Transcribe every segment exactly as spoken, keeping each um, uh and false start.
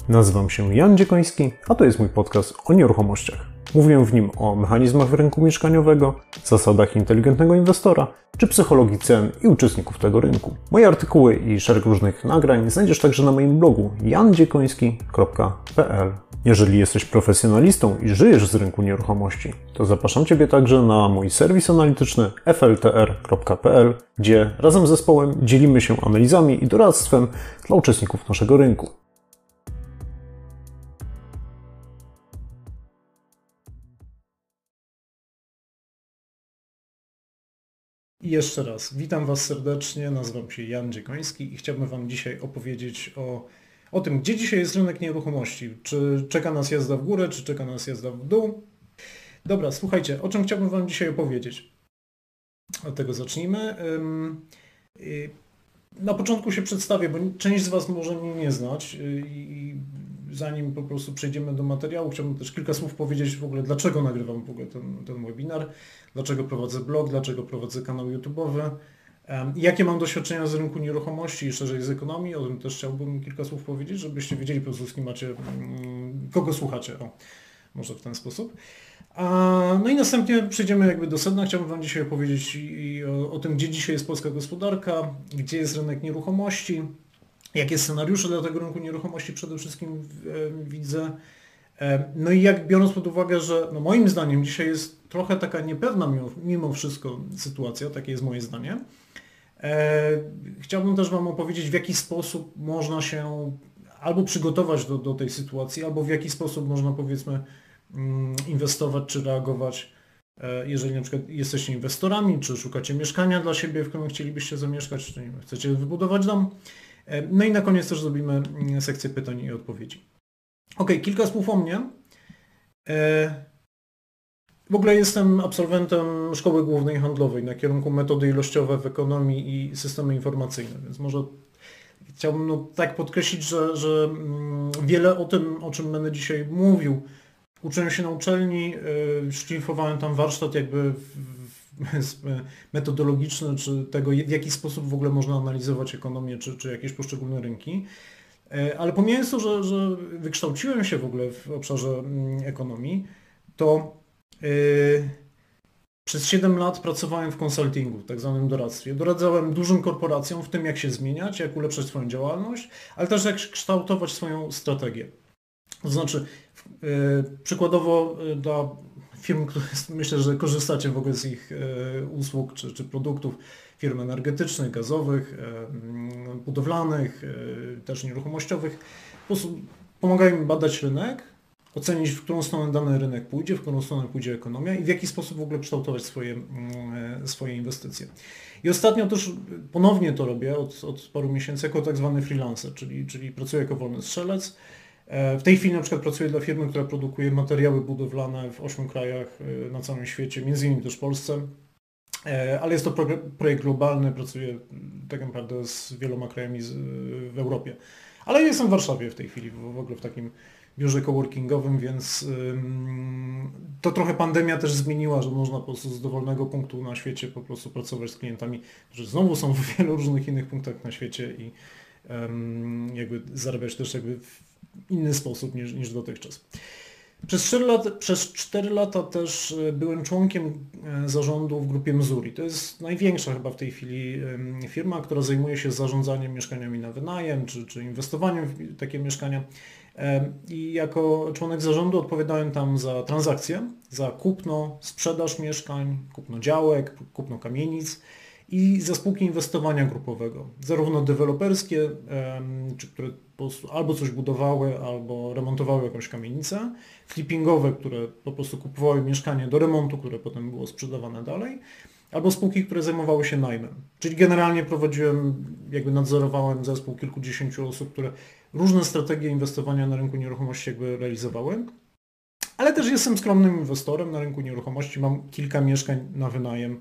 Nazywam się Jan Dziekoński, a to jest mój podcast o nieruchomościach. Mówię w nim o mechanizmach rynku mieszkaniowego, zasadach inteligentnego inwestora, czy psychologii cen i uczestników tego rynku. Moje artykuły i szereg różnych nagrań znajdziesz także na moim blogu jan dziekoński kropka p l. Jeżeli jesteś profesjonalistą i żyjesz z rynku nieruchomości, to zapraszam Ciebie także na mój serwis analityczny f l t r kropka p l, gdzie razem z zespołem dzielimy się analizami i doradztwem dla uczestników naszego rynku. I jeszcze raz, witam Was serdecznie, nazywam się Jan Dziekoński i chciałbym Wam dzisiaj opowiedzieć o, o tym, gdzie dzisiaj jest rynek nieruchomości. Czy czeka nas jazda w górę, czy czeka nas jazda w dół. Dobra, słuchajcie, o czym chciałbym Wam dzisiaj opowiedzieć. Od tego zacznijmy. Na początku się przedstawię, bo część z Was może mnie nie znać i zanim po prostu przejdziemy do materiału, chciałbym też kilka słów powiedzieć w ogóle, dlaczego nagrywam w ogóle ten, ten webinar, dlaczego prowadzę blog, dlaczego prowadzę kanał YouTube'owy, jakie mam doświadczenia z rynku nieruchomości i szerzej z ekonomii, o tym też chciałbym kilka słów powiedzieć, żebyście wiedzieli po prostu z kim macie, kogo słuchacie, o, może w ten sposób. No i następnie przejdziemy jakby do sedna. Chciałbym Wam dzisiaj opowiedzieć i o, o tym, gdzie dzisiaj jest polska gospodarka, gdzie jest rynek nieruchomości, jakie scenariusze dla tego rynku nieruchomości przede wszystkim e, widzę. E, no i jak biorąc pod uwagę, że no moim zdaniem dzisiaj jest trochę taka niepewna mimo, mimo wszystko sytuacja, takie jest moje zdanie, e, chciałbym też Wam opowiedzieć, w jaki sposób można się albo przygotować do, do tej sytuacji, albo w jaki sposób można, powiedzmy, inwestować czy reagować, jeżeli na przykład jesteście inwestorami, czy szukacie mieszkania dla siebie, w którym chcielibyście zamieszkać, czy nie wiem, chcecie wybudować dom. No i na koniec też zrobimy sekcję pytań i odpowiedzi. Ok, kilka słów o mnie. W ogóle jestem absolwentem Szkoły Głównej Handlowej na kierunku metody ilościowe w ekonomii i systemy informacyjne, więc może chciałbym no, tak podkreślić, że, że wiele o tym, o czym będę dzisiaj mówił, uczyłem się na uczelni, szlifowałem tam warsztat jakby metodologiczny, czy tego, w jaki sposób w ogóle można analizować ekonomię, czy, czy jakieś poszczególne rynki. Ale pomijając to, że, że wykształciłem się w ogóle w obszarze ekonomii, to yy, przez siedem lat pracowałem w konsultingu, w tak zwanym doradztwie. Doradzałem dużym korporacjom w tym, jak się zmieniać, jak ulepszać swoją działalność, ale też jak kształtować swoją strategię. To znaczy, yy, przykładowo yy, dla firm, które myślę, że korzystacie w ogóle z ich yy, usług czy, czy produktów, firm energetycznych, gazowych, yy, budowlanych, yy, też nieruchomościowych, po prostu pomagają im badać rynek, ocenić, w którą stronę dany rynek pójdzie, w którą stronę pójdzie ekonomia i w jaki sposób w ogóle kształtować swoje, yy, swoje inwestycje. I ostatnio też ponownie to robię od, od paru miesięcy jako tak zwany freelancer, czyli, czyli pracuję jako wolny strzelec. W tej chwili na przykład pracuję dla firmy, która produkuje materiały budowlane w ośmiu krajach na całym świecie, między innymi też w Polsce, ale jest to projekt globalny, pracuję tak naprawdę z wieloma krajami w Europie. Ale jestem w Warszawie w tej chwili, w ogóle w takim biurze coworkingowym, więc to trochę pandemia też zmieniła, że można po prostu z dowolnego punktu na świecie po prostu pracować z klientami, którzy znowu są w wielu różnych innych punktach na świecie i jakby zarabiać też jakby w inny sposób niż, niż dotychczas. Przez cztery lata, przez cztery lata też byłem członkiem zarządu w grupie Mzuri. To jest największa chyba w tej chwili firma, która zajmuje się zarządzaniem mieszkaniami na wynajem, czy, czy inwestowaniem w takie mieszkania. I jako członek zarządu odpowiadałem tam za transakcje, za kupno, sprzedaż mieszkań, kupno działek, kupno kamienic i za spółki inwestowania grupowego, zarówno deweloperskie, czy które po prostu albo coś budowały, albo remontowały jakąś kamienicę, flippingowe, które po prostu kupowały mieszkanie do remontu, które potem było sprzedawane dalej, albo spółki, które zajmowały się najmem. Czyli generalnie prowadziłem, jakby nadzorowałem zespół kilkudziesięciu osób, które różne strategie inwestowania na rynku nieruchomości jakby realizowały. Ale też jestem skromnym inwestorem na rynku nieruchomości, mam kilka mieszkań na wynajem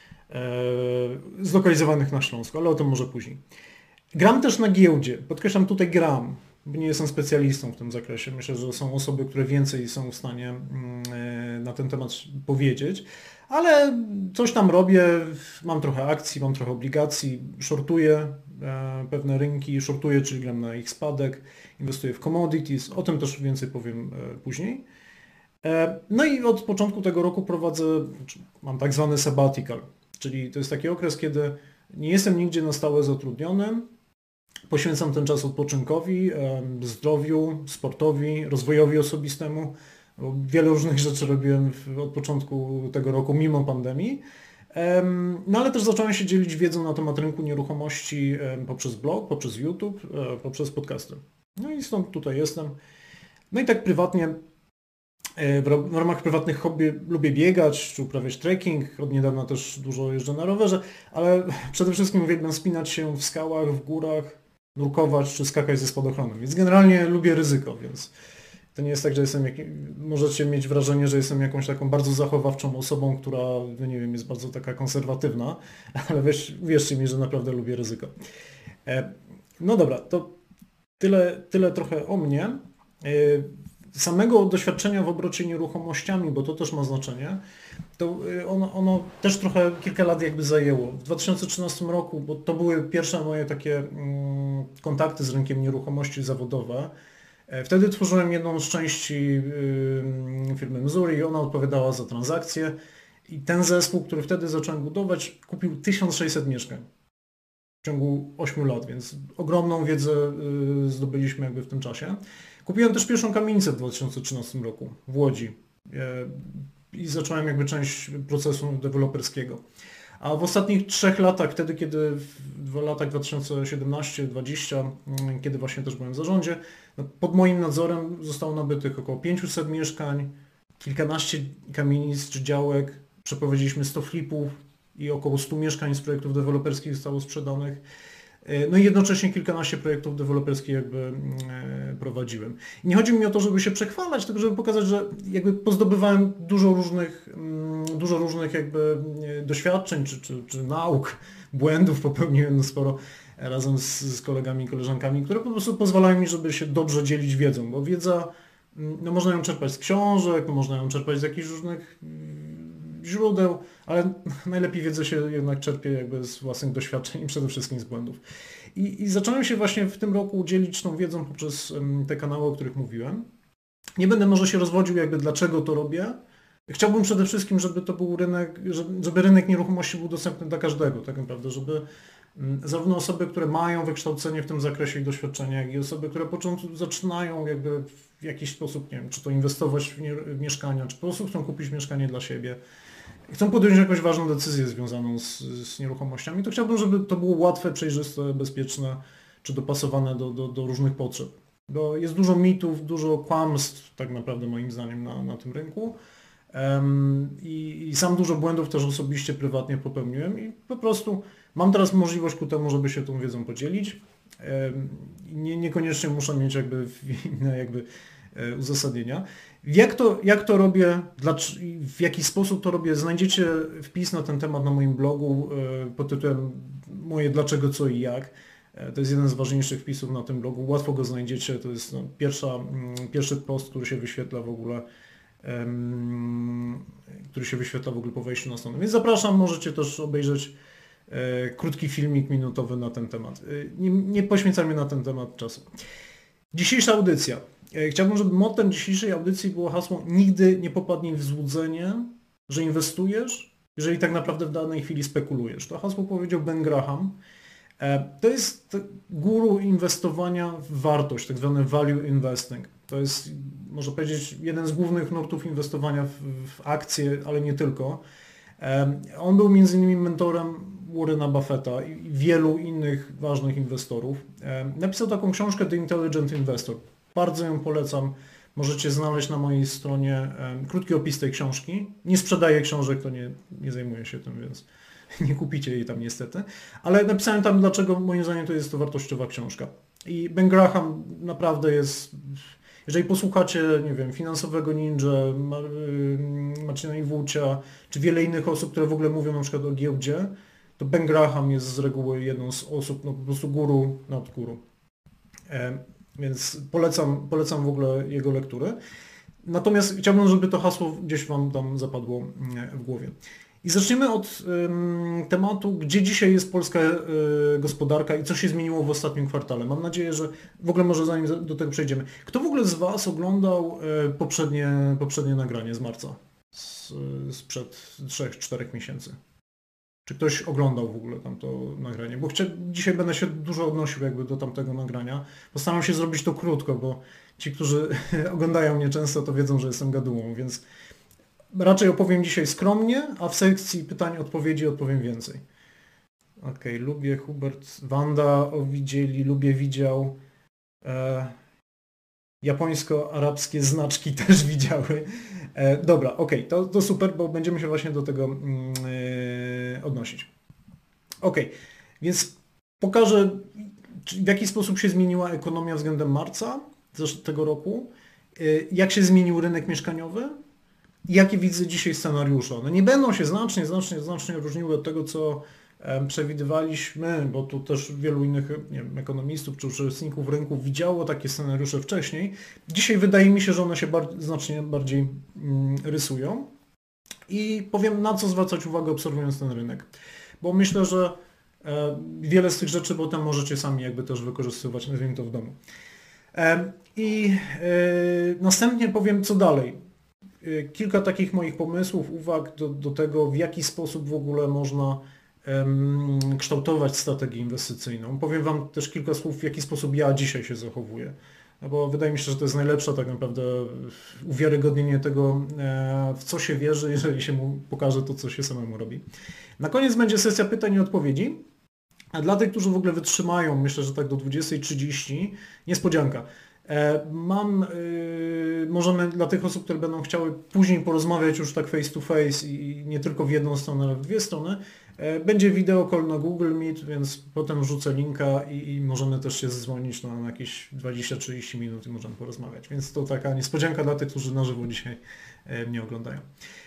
zlokalizowanych na Śląsku, ale o tym może później. Gram też na giełdzie, podkreślam tutaj gram, bo nie jestem specjalistą w tym zakresie. Myślę, że są osoby, które więcej są w stanie na ten temat powiedzieć, ale coś tam robię, mam trochę akcji, mam trochę obligacji, shortuję pewne rynki, shortuję, czyli gram na ich spadek, inwestuję w commodities, o tym też więcej powiem później. No i od początku tego roku prowadzę, mam tak zwany sabbatical, czyli to jest taki okres, kiedy nie jestem nigdzie na stałe zatrudniony, poświęcam ten czas odpoczynkowi, zdrowiu, sportowi, rozwojowi osobistemu. Bo wiele różnych rzeczy robiłem od początku tego roku mimo pandemii. No ale też zacząłem się dzielić wiedzą na temat rynku nieruchomości poprzez blog, poprzez YouTube, poprzez podcasty. No i stąd tutaj jestem. No i tak prywatnie, w ramach prywatnych hobby lubię biegać czy uprawiać trekking. Od niedawna też dużo jeżdżę na rowerze, ale przede wszystkim uwielbiam wspinać się w skałach, w górach, nurkować czy skakać ze spadochronem. Więc generalnie lubię ryzyko, więc to nie jest tak, że jestem jak... możecie mieć wrażenie, że jestem jakąś taką bardzo zachowawczą osobą, która, no nie wiem, jest bardzo taka konserwatywna, ale wiesz, wierzcie mi, że naprawdę lubię ryzyko. No dobra, to tyle, tyle trochę o mnie. Samego doświadczenia w obrocie nieruchomościami, bo to też ma znaczenie, to ono, ono też trochę kilka lat jakby zajęło. W dwa tysiące trzynastym roku, bo to były pierwsze moje takie mm, kontakty z rynkiem nieruchomości zawodowe. Wtedy tworzyłem jedną z części firmy Missouri i ona odpowiadała za transakcje i ten zespół, który wtedy zacząłem budować, kupił tysiąc sześćset mieszkań w ciągu ośmiu lat, więc ogromną wiedzę zdobyliśmy jakby w tym czasie. Kupiłem też pierwszą kamienicę w dwa tysiące trzynastym roku w Łodzi i zacząłem jakby część procesu deweloperskiego. A w ostatnich trzech latach, wtedy kiedy w latach dwa tysiące siedemnasty do dwudziestego, kiedy właśnie też byłem w zarządzie, no pod moim nadzorem zostało nabytych około pięćset mieszkań, kilkanaście kamienic czy działek, przeprowadziliśmy sto flipów i około stu mieszkań z projektów deweloperskich zostało sprzedanych. No i jednocześnie kilkanaście projektów deweloperskich jakby prowadziłem. I nie chodzi mi o to, żeby się przechwalać, tylko żeby pokazać, że jakby pozdobywałem dużo różnych, dużo różnych jakby doświadczeń czy, czy, czy nauk, błędów popełniłem sporo razem z, z kolegami i koleżankami, które po prostu pozwalają mi, żeby się dobrze dzielić wiedzą, bo wiedza, no można ją czerpać z książek, można ją czerpać z jakichś różnych źródeł, ale najlepiej wiedzę się jednak czerpie jakby z własnych doświadczeń i przede wszystkim z błędów. I, I zacząłem się właśnie w tym roku dzielić tą wiedzą poprzez te kanały, o których mówiłem. Nie będę może się rozwodził jakby dlaczego to robię. Chciałbym przede wszystkim, żeby to był rynek, żeby rynek nieruchomości był dostępny dla każdego, tak naprawdę, żeby zarówno osoby, które mają wykształcenie w tym zakresie i doświadczenie, jak i osoby, które początku zaczynają jakby w jakiś sposób, nie wiem, czy to inwestować w, nie, w mieszkania, czy po prostu chcą kupić mieszkanie dla siebie, chcą podjąć jakąś ważną decyzję związaną z, z nieruchomościami, to chciałbym, żeby to było łatwe, przejrzyste, bezpieczne, czy dopasowane do, do, do różnych potrzeb. Bo jest dużo mitów, dużo kłamstw tak naprawdę moim zdaniem na, na tym rynku. Um, i, I sam dużo błędów też osobiście, prywatnie popełniłem i po prostu mam teraz możliwość ku temu, żeby się tą wiedzą podzielić. Um, nie, niekoniecznie muszę mieć jakby inne jakby e, uzasadnienia. Jak to, jak to robię, dla, w jaki sposób to robię, znajdziecie wpis na ten temat na moim blogu e, pod tytułem moje dlaczego, co i jak. E, to jest jeden z ważniejszych wpisów na tym blogu, łatwo go znajdziecie, to jest no, pierwsza, mm, pierwszy post, który się wyświetla w ogóle który się wyświetla w ogóle po wejściu na stronę. Więc zapraszam, możecie też obejrzeć e, krótki filmik minutowy na ten temat. E, nie, nie poświęcajmy na ten temat czasu. Dzisiejsza audycja. E, chciałbym, żeby mottem dzisiejszej audycji było hasło nigdy nie popadnij w złudzenie, że inwestujesz, jeżeli tak naprawdę w danej chwili spekulujesz. To hasło powiedział Ben Graham. E, to jest guru inwestowania w wartość, tak zwany value investing. To jest, można powiedzieć, jeden z głównych nurtów inwestowania w, w akcje, ale nie tylko. On był między innymi mentorem Warrena Buffetta i wielu innych ważnych inwestorów. Napisał taką książkę The Intelligent Investor. Bardzo ją polecam. Możecie znaleźć na mojej stronie krótki opis tej książki. Nie sprzedaję książek, to nie, nie zajmuję się tym, więc nie kupicie jej tam niestety. Ale napisałem tam, dlaczego moim zdaniem to jest to wartościowa książka. I Ben Graham naprawdę jest... Jeżeli posłuchacie, nie wiem, Finansowego Ninja, Marcina Iwucia, czy wiele innych osób, które w ogóle mówią na przykład o giełdzie, to Ben Graham jest z reguły jedną z osób, no po prostu guru nad guru. E, więc polecam, polecam w ogóle jego lektury. Natomiast chciałbym, żeby to hasło gdzieś Wam tam zapadło w głowie. I zaczniemy od ym, tematu, gdzie dzisiaj jest polska y, gospodarka i co się zmieniło w ostatnim kwartale. Mam nadzieję, że w ogóle może zanim do tego przejdziemy. Kto w ogóle z Was oglądał y, poprzednie, poprzednie nagranie z marca? Z, sprzed trzech czterech miesięcy. Czy ktoś oglądał w ogóle tamto nagranie? Bo chcia, dzisiaj będę się dużo odnosił jakby do tamtego nagrania. Postaram się zrobić to krótko, bo ci, którzy oglądają mnie często, to wiedzą, że jestem gadułą, więc raczej opowiem dzisiaj skromnie, a w sekcji pytań, odpowiedzi odpowiem więcej. Okej, okay, lubię Hubert, Wanda o widzieli, lubię widział. E, japońsko-arabskie znaczki też widziały. E, dobra, okej, okay, to, to super, bo będziemy się właśnie do tego yy, odnosić. Okej, okay, więc pokażę, w jaki sposób się zmieniła ekonomia względem marca tego roku, yy, jak się zmienił rynek mieszkaniowy i jakie widzę dzisiaj scenariusze. One nie będą się znacznie, znacznie, znacznie różniły od tego, co przewidywaliśmy, bo tu też wielu innych nie wiem, ekonomistów czy uczestników rynku widziało takie scenariusze wcześniej. Dzisiaj wydaje mi się, że one się bar znacznie bardziej mm, rysują i powiem, na co zwracać uwagę, obserwując ten rynek. Bo myślę, że e, wiele z tych rzeczy potem możecie sami jakby też wykorzystywać, nazwijmy to w domu. E, I e, następnie powiem, co dalej. E, kilka takich moich pomysłów, uwag do, do tego, w jaki sposób w ogóle można kształtować strategię inwestycyjną. Powiem Wam też kilka słów, w jaki sposób ja dzisiaj się zachowuję. No bo wydaje mi się, że to jest najlepsze tak naprawdę uwiarygodnienie tego, w co się wierzy, jeżeli się mu pokaże to, co się samemu robi. Na koniec będzie sesja pytań i odpowiedzi. A dla tych, którzy w ogóle wytrzymają, myślę, że tak do dwudziestej trzydzieści, niespodzianka. Mam, yy, możemy dla tych osób, które będą chciały później porozmawiać już tak face to face i nie tylko w jedną stronę, ale w dwie strony, yy, będzie wideo call na Google Meet, więc potem wrzucę linka i, i możemy też się zdzwonić na, na jakieś dwadzieścia trzydzieści minut i możemy porozmawiać. Więc to taka niespodzianka dla tych, którzy na żywo dzisiaj yy, mnie oglądają.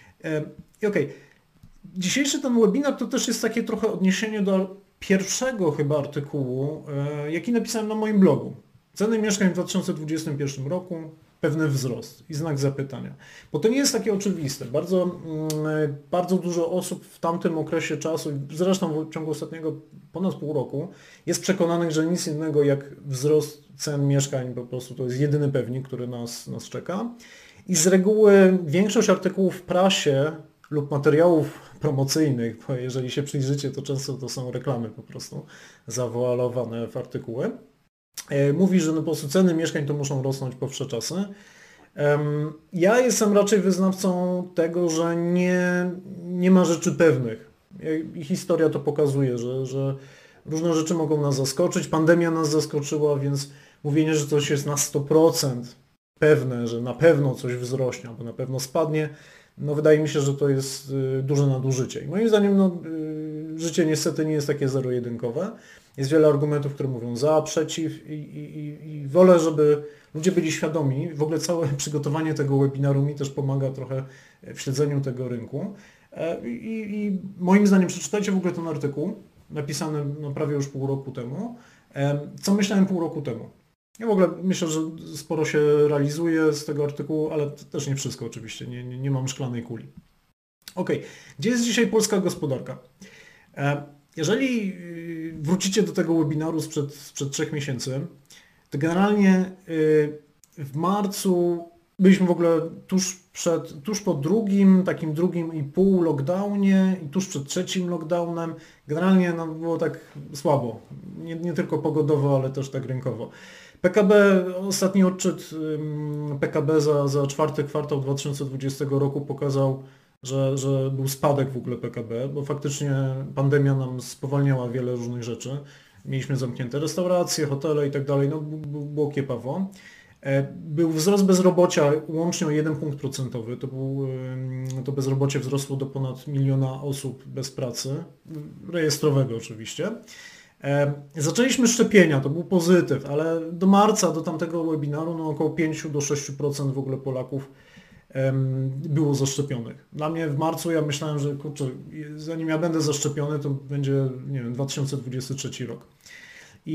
Yy, Okej, okay. Dzisiejszy ten webinar to też jest takie trochę odniesienie do pierwszego chyba artykułu, yy, jaki napisałem na moim blogu. Ceny mieszkań w dwa tysiące dwudziestym pierwszym roku, pewny wzrost i znak zapytania. Bo to nie jest takie oczywiste. Bardzo, bardzo dużo osób w tamtym okresie czasu, zresztą w ciągu ostatniego ponad pół roku, jest przekonanych, że nic innego jak wzrost cen mieszkań po prostu to jest jedyny pewnik, który nas, nas czeka. I z reguły większość artykułów w prasie lub materiałów promocyjnych, bo jeżeli się przyjrzycie, to często to są reklamy po prostu zawoalowane w artykuły. Mówi, że no po prostu ceny mieszkań to muszą rosnąć po wsze czasy. Ja jestem raczej wyznawcą tego, że nie, nie ma rzeczy pewnych. I historia to pokazuje, że, że różne rzeczy mogą nas zaskoczyć. Pandemia nas zaskoczyła, więc mówienie, że coś jest na sto procent pewne, że na pewno coś wzrośnie albo na pewno spadnie, no wydaje mi się, że to jest duże nadużycie. I moim zdaniem no, życie niestety nie jest takie zero-jedynkowe. Jest wiele argumentów, które mówią za, przeciw i, i, i wolę, żeby ludzie byli świadomi. W ogóle całe przygotowanie tego webinaru mi też pomaga trochę w śledzeniu tego rynku. I, i moim zdaniem przeczytajcie w ogóle ten artykuł, napisany no, prawie już pół roku temu. Co myślałem pół roku temu? Ja w ogóle myślę, że sporo się realizuje z tego artykułu, ale też nie wszystko oczywiście, nie, nie, nie mam szklanej kuli. Ok, gdzie jest dzisiaj polska gospodarka? Jeżeli wrócicie do tego webinaru sprzed, sprzed trzech miesięcy, to generalnie w marcu byliśmy w ogóle tuż, przed, tuż po drugim, takim drugim i pół lockdownie i tuż przed trzecim lockdownem. Generalnie no, było tak słabo, nie, nie tylko pogodowo, ale też tak rynkowo. P K B, ostatni odczyt P K B za, za czwarty kwartał dwa tysiące dwudziestego roku pokazał, że, że był spadek w ogóle P K B, bo faktycznie pandemia nam spowalniała wiele różnych rzeczy. Mieliśmy zamknięte restauracje, hotele i tak dalej, no było kiepawo. Był wzrost bezrobocia łącznie o jeden punkt procentowy, to, był, to bezrobocie wzrosło do ponad miliona osób bez pracy, rejestrowego oczywiście. Zaczęliśmy szczepienia, to był pozytyw, ale do marca, do tamtego webinaru, no około pięć do sześciu procent w ogóle Polaków było zaszczepionych. Dla mnie w marcu ja myślałem, że kurczę, zanim ja będę zaszczepiony, to będzie, nie wiem, dwa tysiące dwudziesty trzeci rok. I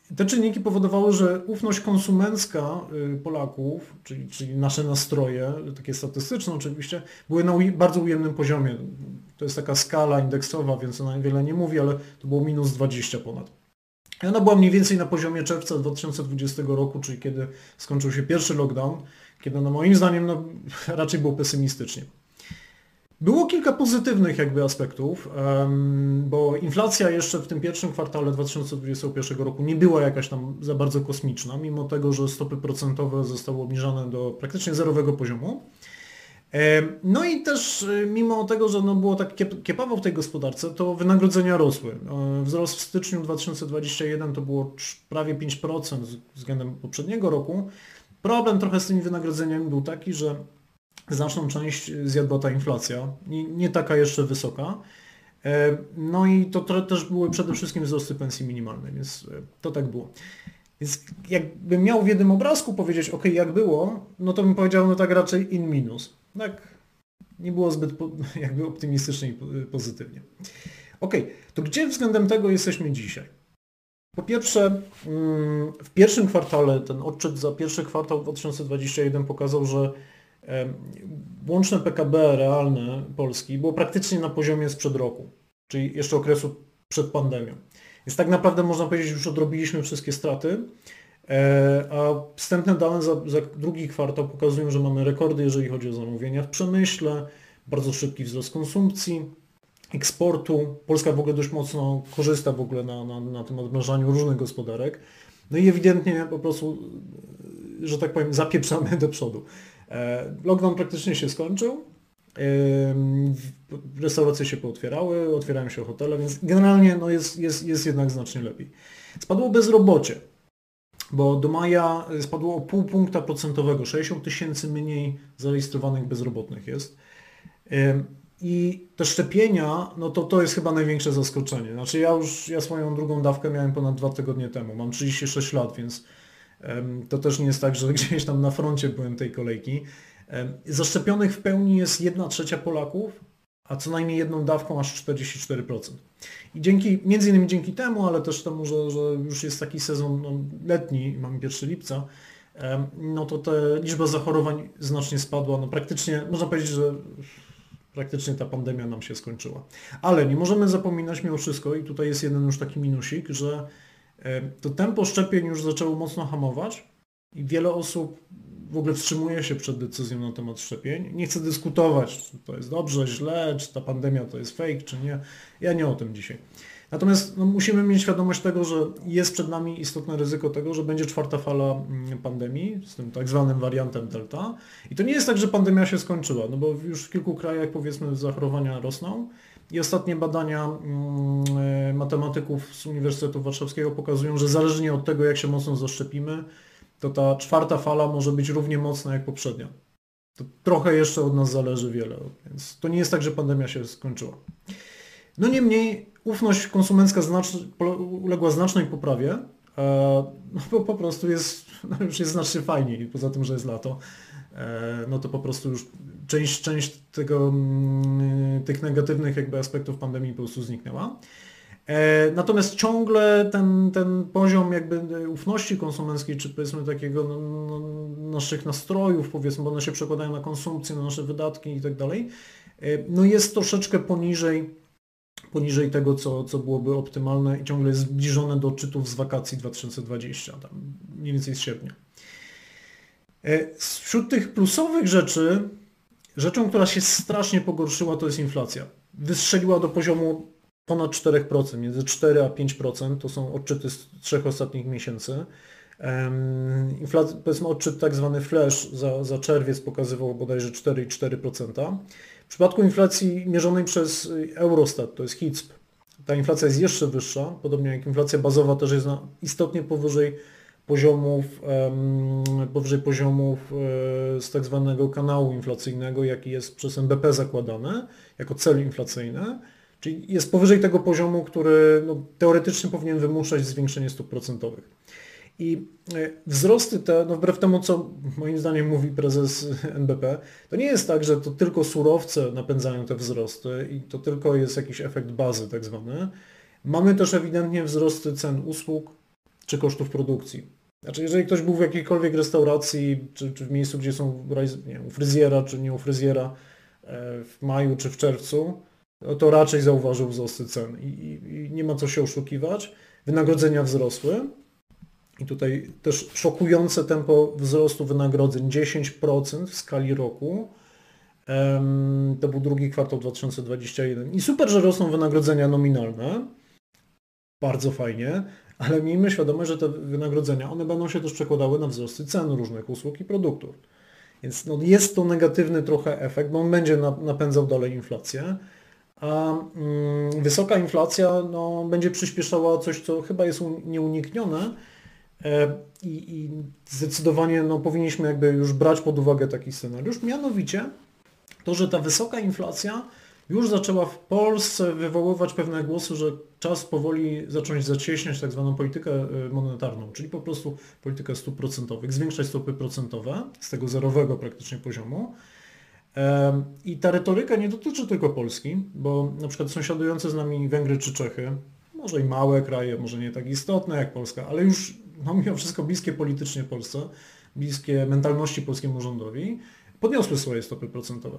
te czynniki powodowały, że ufność konsumencka Polaków, czyli, czyli nasze nastroje, takie statystyczne oczywiście, były na uj- bardzo ujemnym poziomie. To jest taka skala indeksowa, więc ona wiele nie mówi, ale to było minus dwadzieścia ponad. I ona była mniej więcej na poziomie czerwca dwa tysiące dwudziestego roku, czyli kiedy skończył się pierwszy lockdown, kiedy no moim zdaniem no, raczej było pesymistycznie. Było kilka pozytywnych jakby aspektów, bo inflacja jeszcze w tym pierwszym kwartale dwa tysiące dwudziestego pierwszego roku nie była jakaś tam za bardzo kosmiczna, mimo tego, że stopy procentowe zostały obniżone do praktycznie zerowego poziomu. No i też mimo tego, że no było tak kiepawo w tej gospodarce, to wynagrodzenia rosły. Wzrost w styczniu dwa tysiące dwudziestego pierwszego to było prawie pięć procent względem poprzedniego roku. Problem trochę z tymi wynagrodzeniami był taki, że znaczną część zjadła ta inflacja, nie, nie taka jeszcze wysoka. No i to też były przede wszystkim wzrosty pensji minimalnej, więc to tak było. Więc jakbym miał w jednym obrazku powiedzieć, ok, jak było, no to bym powiedział, no tak raczej in minus. Tak, nie było zbyt jakby optymistycznie i pozytywnie. Ok, to gdzie względem tego jesteśmy dzisiaj? Po pierwsze, w pierwszym kwartale, ten odczyt za pierwszy kwartał dwa tysiące dwudziestego pierwszego pokazał, że łączne P K B realne Polski było praktycznie na poziomie sprzed roku, czyli jeszcze okresu przed pandemią. Więc tak naprawdę można powiedzieć, że już odrobiliśmy wszystkie straty, a wstępne dane za, za drugi kwartał pokazują, że mamy rekordy, jeżeli chodzi o zamówienia w przemyśle, bardzo szybki wzrost konsumpcji, eksportu. Polska w ogóle dość mocno korzysta w ogóle na, na, na tym odmrażaniu różnych gospodarek. No i ewidentnie po prostu, że tak powiem, zapieprzamy do przodu. Lockdown praktycznie się skończył, restauracje się pootwierały, otwierają się hotele, więc generalnie no jest, jest, jest jednak znacznie lepiej. Spadło bezrobocie, bo do maja spadło o pół punkta procentowego, sześćdziesiąt tysięcy mniej zarejestrowanych bezrobotnych jest. I te szczepienia, no to to jest chyba największe zaskoczenie. Znaczy ja już, ja swoją drugą dawkę miałem ponad dwa tygodnie temu, mam trzydzieści sześć lat, więc to też nie jest tak, że gdzieś tam na froncie byłem tej kolejki. Zaszczepionych w pełni jest jedna trzecia Polaków, a co najmniej jedną dawką aż czterdzieści cztery procent. I dzięki, między innymi dzięki temu, ale też temu, że, że już jest taki sezon no, letni, mamy pierwszego lipca, no to ta liczba zachorowań znacznie spadła. No praktycznie, można powiedzieć, że praktycznie ta pandemia nam się skończyła. Ale nie możemy zapominać mimo wszystko, i tutaj jest jeden już taki minusik, że to tempo szczepień już zaczęło mocno hamować i wiele osób w ogóle wstrzymuje się przed decyzją na temat szczepień. Nie chcę dyskutować, czy to jest dobrze, źle, czy ta pandemia to jest fake, czy nie. Ja nie o tym dzisiaj. Natomiast no, musimy mieć świadomość tego, że jest przed nami istotne ryzyko tego, że będzie czwarta fala pandemii z tym tak zwanym wariantem Delta. I to nie jest tak, że pandemia się skończyła, no bo już w kilku krajach powiedzmy zachorowania rosną i ostatnie badania mm, matematyków z Uniwersytetu Warszawskiego pokazują, że zależnie od tego, jak się mocno zaszczepimy, to ta czwarta fala może być równie mocna jak poprzednia. To trochę jeszcze od nas zależy wiele, więc to nie jest tak, że pandemia się skończyła. No niemniej ufność konsumencka znacz, uległa znacznej poprawie, no bo po prostu jest, no już jest znacznie fajniej, poza tym, że jest lato, no to po prostu już część, część tego, tych negatywnych jakby aspektów pandemii po prostu zniknęła. Natomiast ciągle ten, ten poziom jakby ufności konsumenckiej, czy powiedzmy takiego no, no, naszych nastrojów, powiedzmy, bo one się przekładają na konsumpcję, na nasze wydatki i tak dalej, no jest troszeczkę poniżej, poniżej tego, co, co byłoby optymalne i ciągle jest zbliżone do odczytów z wakacji dwa tysiące dwudziestego, tam mniej więcej z sierpnia. Wśród tych plusowych rzeczy, rzeczą, która się strasznie pogorszyła, to jest inflacja. Wystrzeliła do poziomu ponad cztery procent, między cztery a pięć procent, to są odczyty z trzech ostatnich miesięcy. Inflacja, powiedzmy odczyt tak zwany flash za, za czerwiec pokazywał bodajże cztery i cztery procent. W przypadku inflacji mierzonej przez Eurostat, to jest H I C P, ta inflacja jest jeszcze wyższa, podobnie jak inflacja bazowa też jest istotnie powyżej poziomów, um, powyżej poziomów e, z tak zwanego kanału inflacyjnego, jaki jest przez N B P zakładany jako cel inflacyjny. Czyli jest powyżej tego poziomu, który no, teoretycznie powinien wymuszać zwiększenie stóp procentowych. I wzrosty te, no wbrew temu, co moim zdaniem mówi prezes N B P, to nie jest tak, że to tylko surowce napędzają te wzrosty i to tylko jest jakiś efekt bazy tak zwany. Mamy też ewidentnie wzrosty cen usług, czy kosztów produkcji. Znaczy, jeżeli ktoś był w jakiejkolwiek restauracji, czy, czy w miejscu, gdzie są nie wiem, u fryzjera, czy nie u fryzjera w maju czy w czerwcu, no to raczej zauważył wzrosty cen i, i, i nie ma co się oszukiwać. Wynagrodzenia wzrosły i tutaj też szokujące tempo wzrostu wynagrodzeń, dziesięć procent w skali roku. To był drugi kwartał dwa tysiące dwudziesty pierwszy. I super, że rosną wynagrodzenia nominalne. Bardzo fajnie, ale miejmy świadomość, że te wynagrodzenia, one będą się też przekładały na wzrosty cen różnych usług i produktów. Więc no jest to negatywny trochę efekt, bo on będzie napędzał dalej inflację. A mm, wysoka inflacja no, będzie przyspieszała coś, co chyba jest nieuniknione e, i, i zdecydowanie no, powinniśmy jakby już brać pod uwagę taki scenariusz. Mianowicie to, że ta wysoka inflacja już zaczęła w Polsce wywoływać pewne głosy, że czas powoli zacząć zacieśniać tak zwaną politykę monetarną, czyli po prostu politykę stóp procentowych, zwiększać stopy procentowe z tego zerowego praktycznie poziomu. I ta retoryka nie dotyczy tylko Polski, bo na przykład sąsiadujące z nami Węgry czy Czechy, może i małe kraje, może nie tak istotne jak Polska, ale już no, mimo wszystko bliskie politycznie Polsce, bliskie mentalności polskiemu rządowi, podniosły swoje stopy procentowe.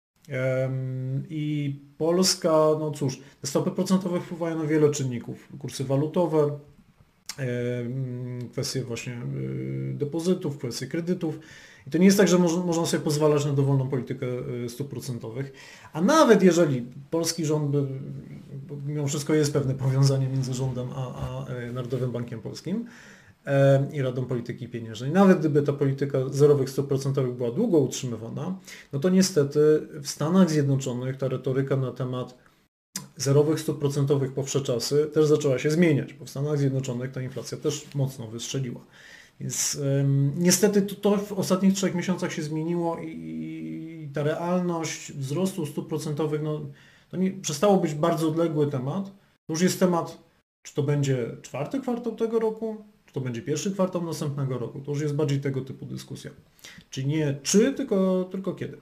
I Polska, no cóż, te stopy procentowe wpływają na wiele czynników. Kursy walutowe, kwestie właśnie depozytów, kwestie kredytów. I to nie jest tak, że mo- można sobie pozwalać na dowolną politykę stóp procentowych. A nawet jeżeli polski rząd, by, bo mimo wszystko jest pewne powiązanie między rządem a, a Narodowym Bankiem Polskim e, i Radą Polityki Pieniężnej, nawet gdyby ta polityka zerowych stóp procentowych była długo utrzymywana, no to niestety w Stanach Zjednoczonych ta retoryka na temat zerowych stóp procentowych po wsze czasy też zaczęła się zmieniać, bo w Stanach Zjednoczonych ta inflacja też mocno wystrzeliła. Więc um, niestety to, to w ostatnich trzech miesiącach się zmieniło i, i ta realność wzrostu stóp procentowych, no, to nie, przestało być bardzo odległy temat. To już jest temat, czy to będzie czwarty kwartał tego roku, czy to będzie pierwszy kwartał następnego roku. To już jest bardziej tego typu dyskusja. Czyli nie czy, tylko, tylko kiedy.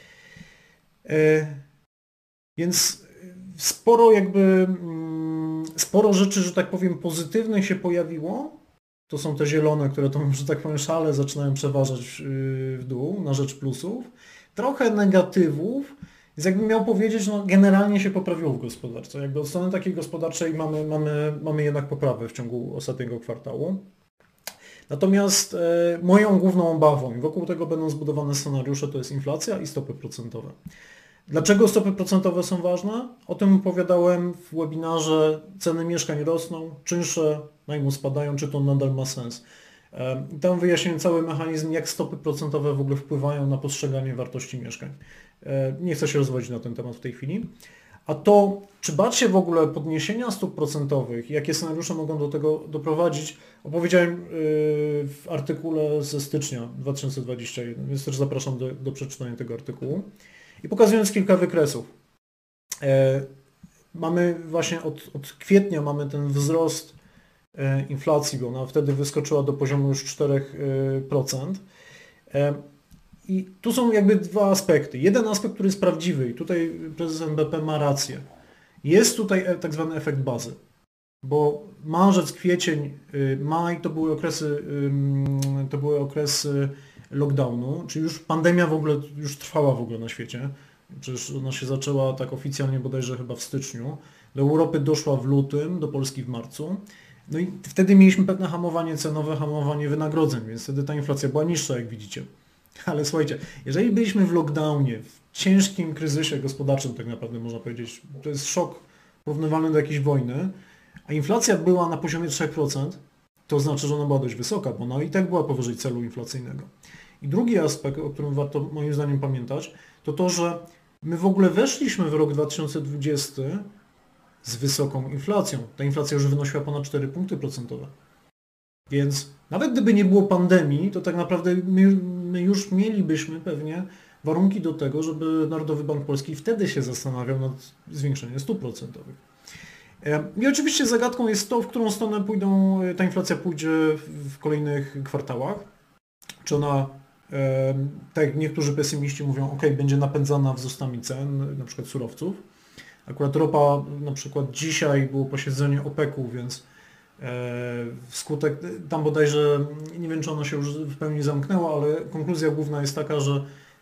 E, więc sporo jakby, mm, sporo rzeczy, że tak powiem, pozytywnych się pojawiło. To są te zielone, które to, że tak powiem, szale zaczynają przeważać w dół na rzecz plusów. Trochę negatywów. Więc jakbym miał powiedzieć, no generalnie się poprawiło w gospodarce. Jakby od strony takiej gospodarczej mamy, mamy, mamy jednak poprawę w ciągu ostatniego kwartału. Natomiast e, moją główną obawą i wokół tego będą zbudowane scenariusze, to jest inflacja i stopy procentowe. Dlaczego stopy procentowe są ważne? O tym opowiadałem w webinarze Ceny mieszkań rosną, czynsze najmu spadają, czy to nadal ma sens. I tam wyjaśniłem cały mechanizm, jak stopy procentowe w ogóle wpływają na postrzeganie wartości mieszkań. Nie chcę się rozwodzić na ten temat w tej chwili. A to, czy bać się w ogóle podniesienia stóp procentowych, jakie scenariusze mogą do tego doprowadzić, opowiedziałem w artykule ze stycznia dwa tysiące dwudziestego pierwszego, więc też zapraszam do, do przeczytania tego artykułu. I pokazując kilka wykresów. E, mamy właśnie od, od kwietnia mamy ten wzrost e, inflacji, bo ona wtedy wyskoczyła do poziomu już cztery procent. E, I tu są jakby dwa aspekty. Jeden aspekt, który jest prawdziwy i tutaj prezes N B P ma rację. Jest tutaj tak zwany efekt bazy, bo marzec, kwiecień, maj to były okresy, to były okresy lockdownu, czyli już pandemia w ogóle już trwała w ogóle na świecie. Przecież ona się zaczęła tak oficjalnie bodajże chyba w styczniu. Do Europy doszła w lutym, do Polski w marcu. No i wtedy mieliśmy pewne hamowanie cenowe, hamowanie wynagrodzeń, więc wtedy ta inflacja była niższa, jak widzicie. Ale słuchajcie, jeżeli byliśmy w lockdownie, w ciężkim kryzysie gospodarczym tak naprawdę można powiedzieć, to jest szok porównywalny do jakiejś wojny, a inflacja była na poziomie trzy procent, to znaczy, że ona była dość wysoka, bo ona i tak była powyżej celu inflacyjnego. I drugi aspekt, o którym warto moim zdaniem pamiętać, to to, że my w ogóle weszliśmy w rok dwa tysiące dwudziesty z wysoką inflacją. Ta inflacja już wynosiła ponad cztery punkty procentowe. Więc nawet gdyby nie było pandemii, to tak naprawdę my, my już mielibyśmy pewnie warunki do tego, żeby Narodowy Bank Polski wtedy się zastanawiał nad zwiększeniem stóp procentowych. I oczywiście zagadką jest to, w którą stronę pójdą, ta inflacja pójdzie w kolejnych kwartałach. Czy ona, tak jak niektórzy pesymiści mówią, ok, będzie napędzana wzrostami cen, na przykład surowców. Akurat ropa, na przykład dzisiaj było posiedzenie OPEC-u, więc Wskutek, tam bodajże, nie wiem czy ono się już w pełni zamknęło, ale konkluzja główna jest taka, że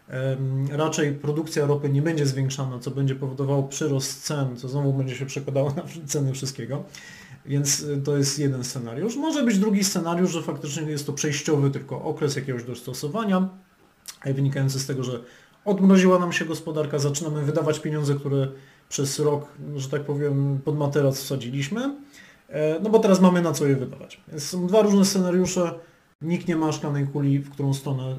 raczej produkcja ropy nie będzie zwiększana, co będzie powodowało przyrost cen, co znowu będzie się przekładało na ceny wszystkiego. Więc to jest jeden scenariusz. Może być drugi scenariusz, że faktycznie jest to przejściowy tylko okres jakiegoś dostosowania, wynikający z tego, że odmroziła nam się gospodarka, zaczynamy wydawać pieniądze, które przez rok, że tak powiem, pod materac wsadziliśmy, no bo teraz mamy na co je wydawać. Więc są dwa różne scenariusze. Nikt nie ma szklanej kuli, w którą stronę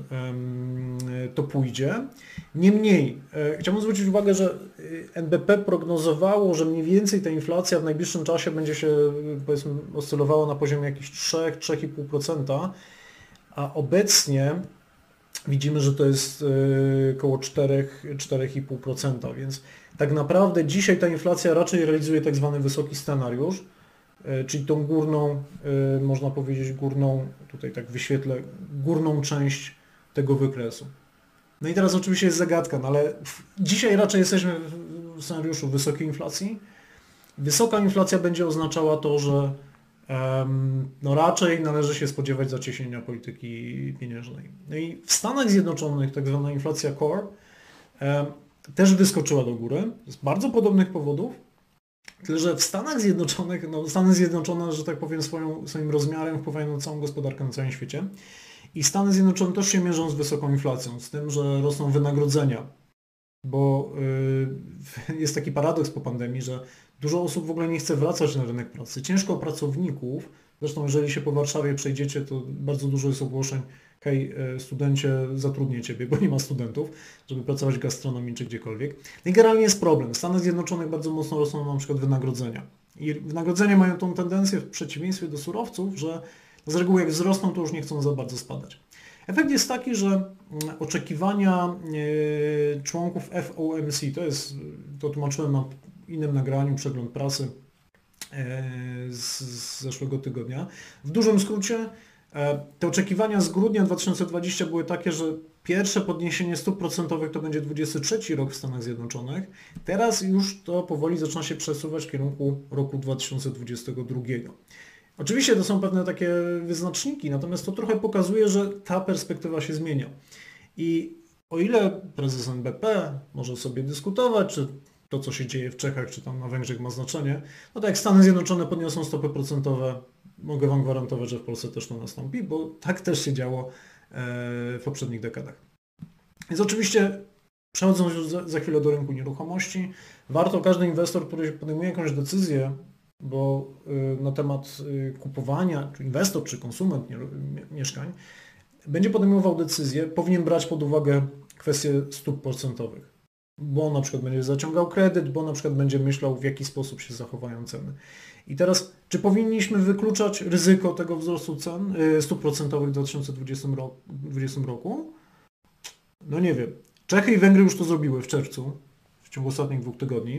to pójdzie. Niemniej, chciałbym zwrócić uwagę, że N B P prognozowało, że mniej więcej ta inflacja w najbliższym czasie będzie się, powiedzmy, oscylowała na poziomie jakichś trzy do trzech i pół procent, a obecnie widzimy, że to jest około cztery do czterech i pół procent, więc tak naprawdę dzisiaj ta inflacja raczej realizuje tak zwany wysoki scenariusz, czyli tą górną, można powiedzieć górną, tutaj tak wyświetlę, górną część tego wykresu. No i teraz oczywiście jest zagadka, no ale dzisiaj raczej jesteśmy w scenariuszu wysokiej inflacji. Wysoka inflacja będzie oznaczała to, że um, no raczej należy się spodziewać zacieśnienia polityki pieniężnej. No i w Stanach Zjednoczonych tak zwana inflacja core um, też wyskoczyła do góry z bardzo podobnych powodów. Tyle, że w Stanach Zjednoczonych, no Stany Zjednoczone, że tak powiem, swoją, swoim rozmiarem wpływają na całą gospodarkę na całym świecie. I Stany Zjednoczone też się mierzą z wysoką inflacją, z tym, że rosną wynagrodzenia. Bo yy, jest taki paradoks po pandemii, że dużo osób w ogóle nie chce wracać na rynek pracy. Ciężko o pracowników, zresztą jeżeli się po Warszawie przejdziecie, to bardzo dużo jest ogłoszeń, hej, studencie, zatrudnię Ciebie, bo nie ma studentów, żeby pracować w gastronomii czy gdziekolwiek. I generalnie jest problem. W Stanach Zjednoczonych bardzo mocno rosną na przykład wynagrodzenia. I wynagrodzenia mają tą tendencję w przeciwieństwie do surowców, że z reguły jak wzrosną, to już nie chcą za bardzo spadać. Efekt jest taki, że oczekiwania członków F O M C, to jest, to tłumaczyłem na innym nagraniu, przegląd prasy z, z zeszłego tygodnia. W dużym skrócie te oczekiwania z grudnia dwa tysiące dwudziestego były takie, że pierwsze podniesienie stóp procentowych to będzie dwudziesty trzeci rok w Stanach Zjednoczonych. Teraz już to powoli zaczyna się przesuwać w kierunku roku dwa tysiące dwudziestego drugiego. Oczywiście to są pewne takie wyznaczniki, natomiast to trochę pokazuje, że ta perspektywa się zmienia. I o ile prezes N B P może sobie dyskutować, czy to, co się dzieje w Czechach, czy tam na Węgrzech ma znaczenie, no tak jak Stany Zjednoczone podniosą stopy procentowe, mogę Wam gwarantować, że w Polsce też to nastąpi, bo tak też się działo w poprzednich dekadach. Więc oczywiście, przechodząc już za, za chwilę do rynku nieruchomości, warto każdy inwestor, który podejmuje jakąś decyzję, bo na temat kupowania, czy inwestor, czy konsument mieszkań, będzie podejmował decyzję, powinien brać pod uwagę kwestie stóp procentowych. Bo na przykład będzie zaciągał kredyt, bo na przykład będzie myślał, w jaki sposób się zachowają ceny. I teraz, czy powinniśmy wykluczać ryzyko tego wzrostu cen, stóp procentowych w dwa tysiące dwudziestym roku? No nie wiem. Czechy i Węgry już to zrobiły w czerwcu, w ciągu ostatnich dwóch tygodni.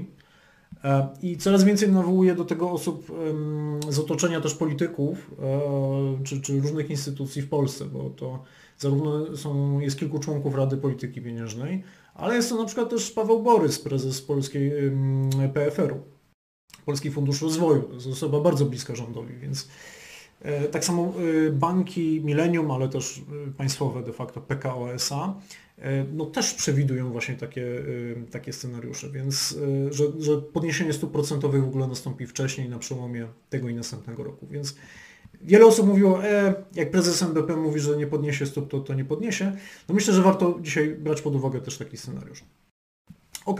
I coraz więcej nawołuje do tego osób z otoczenia też polityków, czy, czy różnych instytucji w Polsce, bo to zarówno są, jest kilku członków Rady Polityki Pieniężnej, ale jest to na przykład też Paweł Borys, prezes polskiej P F R u, Polski Fundusz Rozwoju. To jest osoba bardzo bliska rządowi, więc tak samo banki Millennium, ale też państwowe de facto P K O S A, no też przewidują właśnie takie, takie scenariusze, więc że, że podniesienie stóp procentowych w ogóle nastąpi wcześniej, na przełomie tego i następnego roku. Więc wiele osób mówiło, e, jak prezes N B P mówi, że nie podniesie stóp, to, to nie podniesie. No myślę, że warto dzisiaj brać pod uwagę też taki scenariusz. Ok,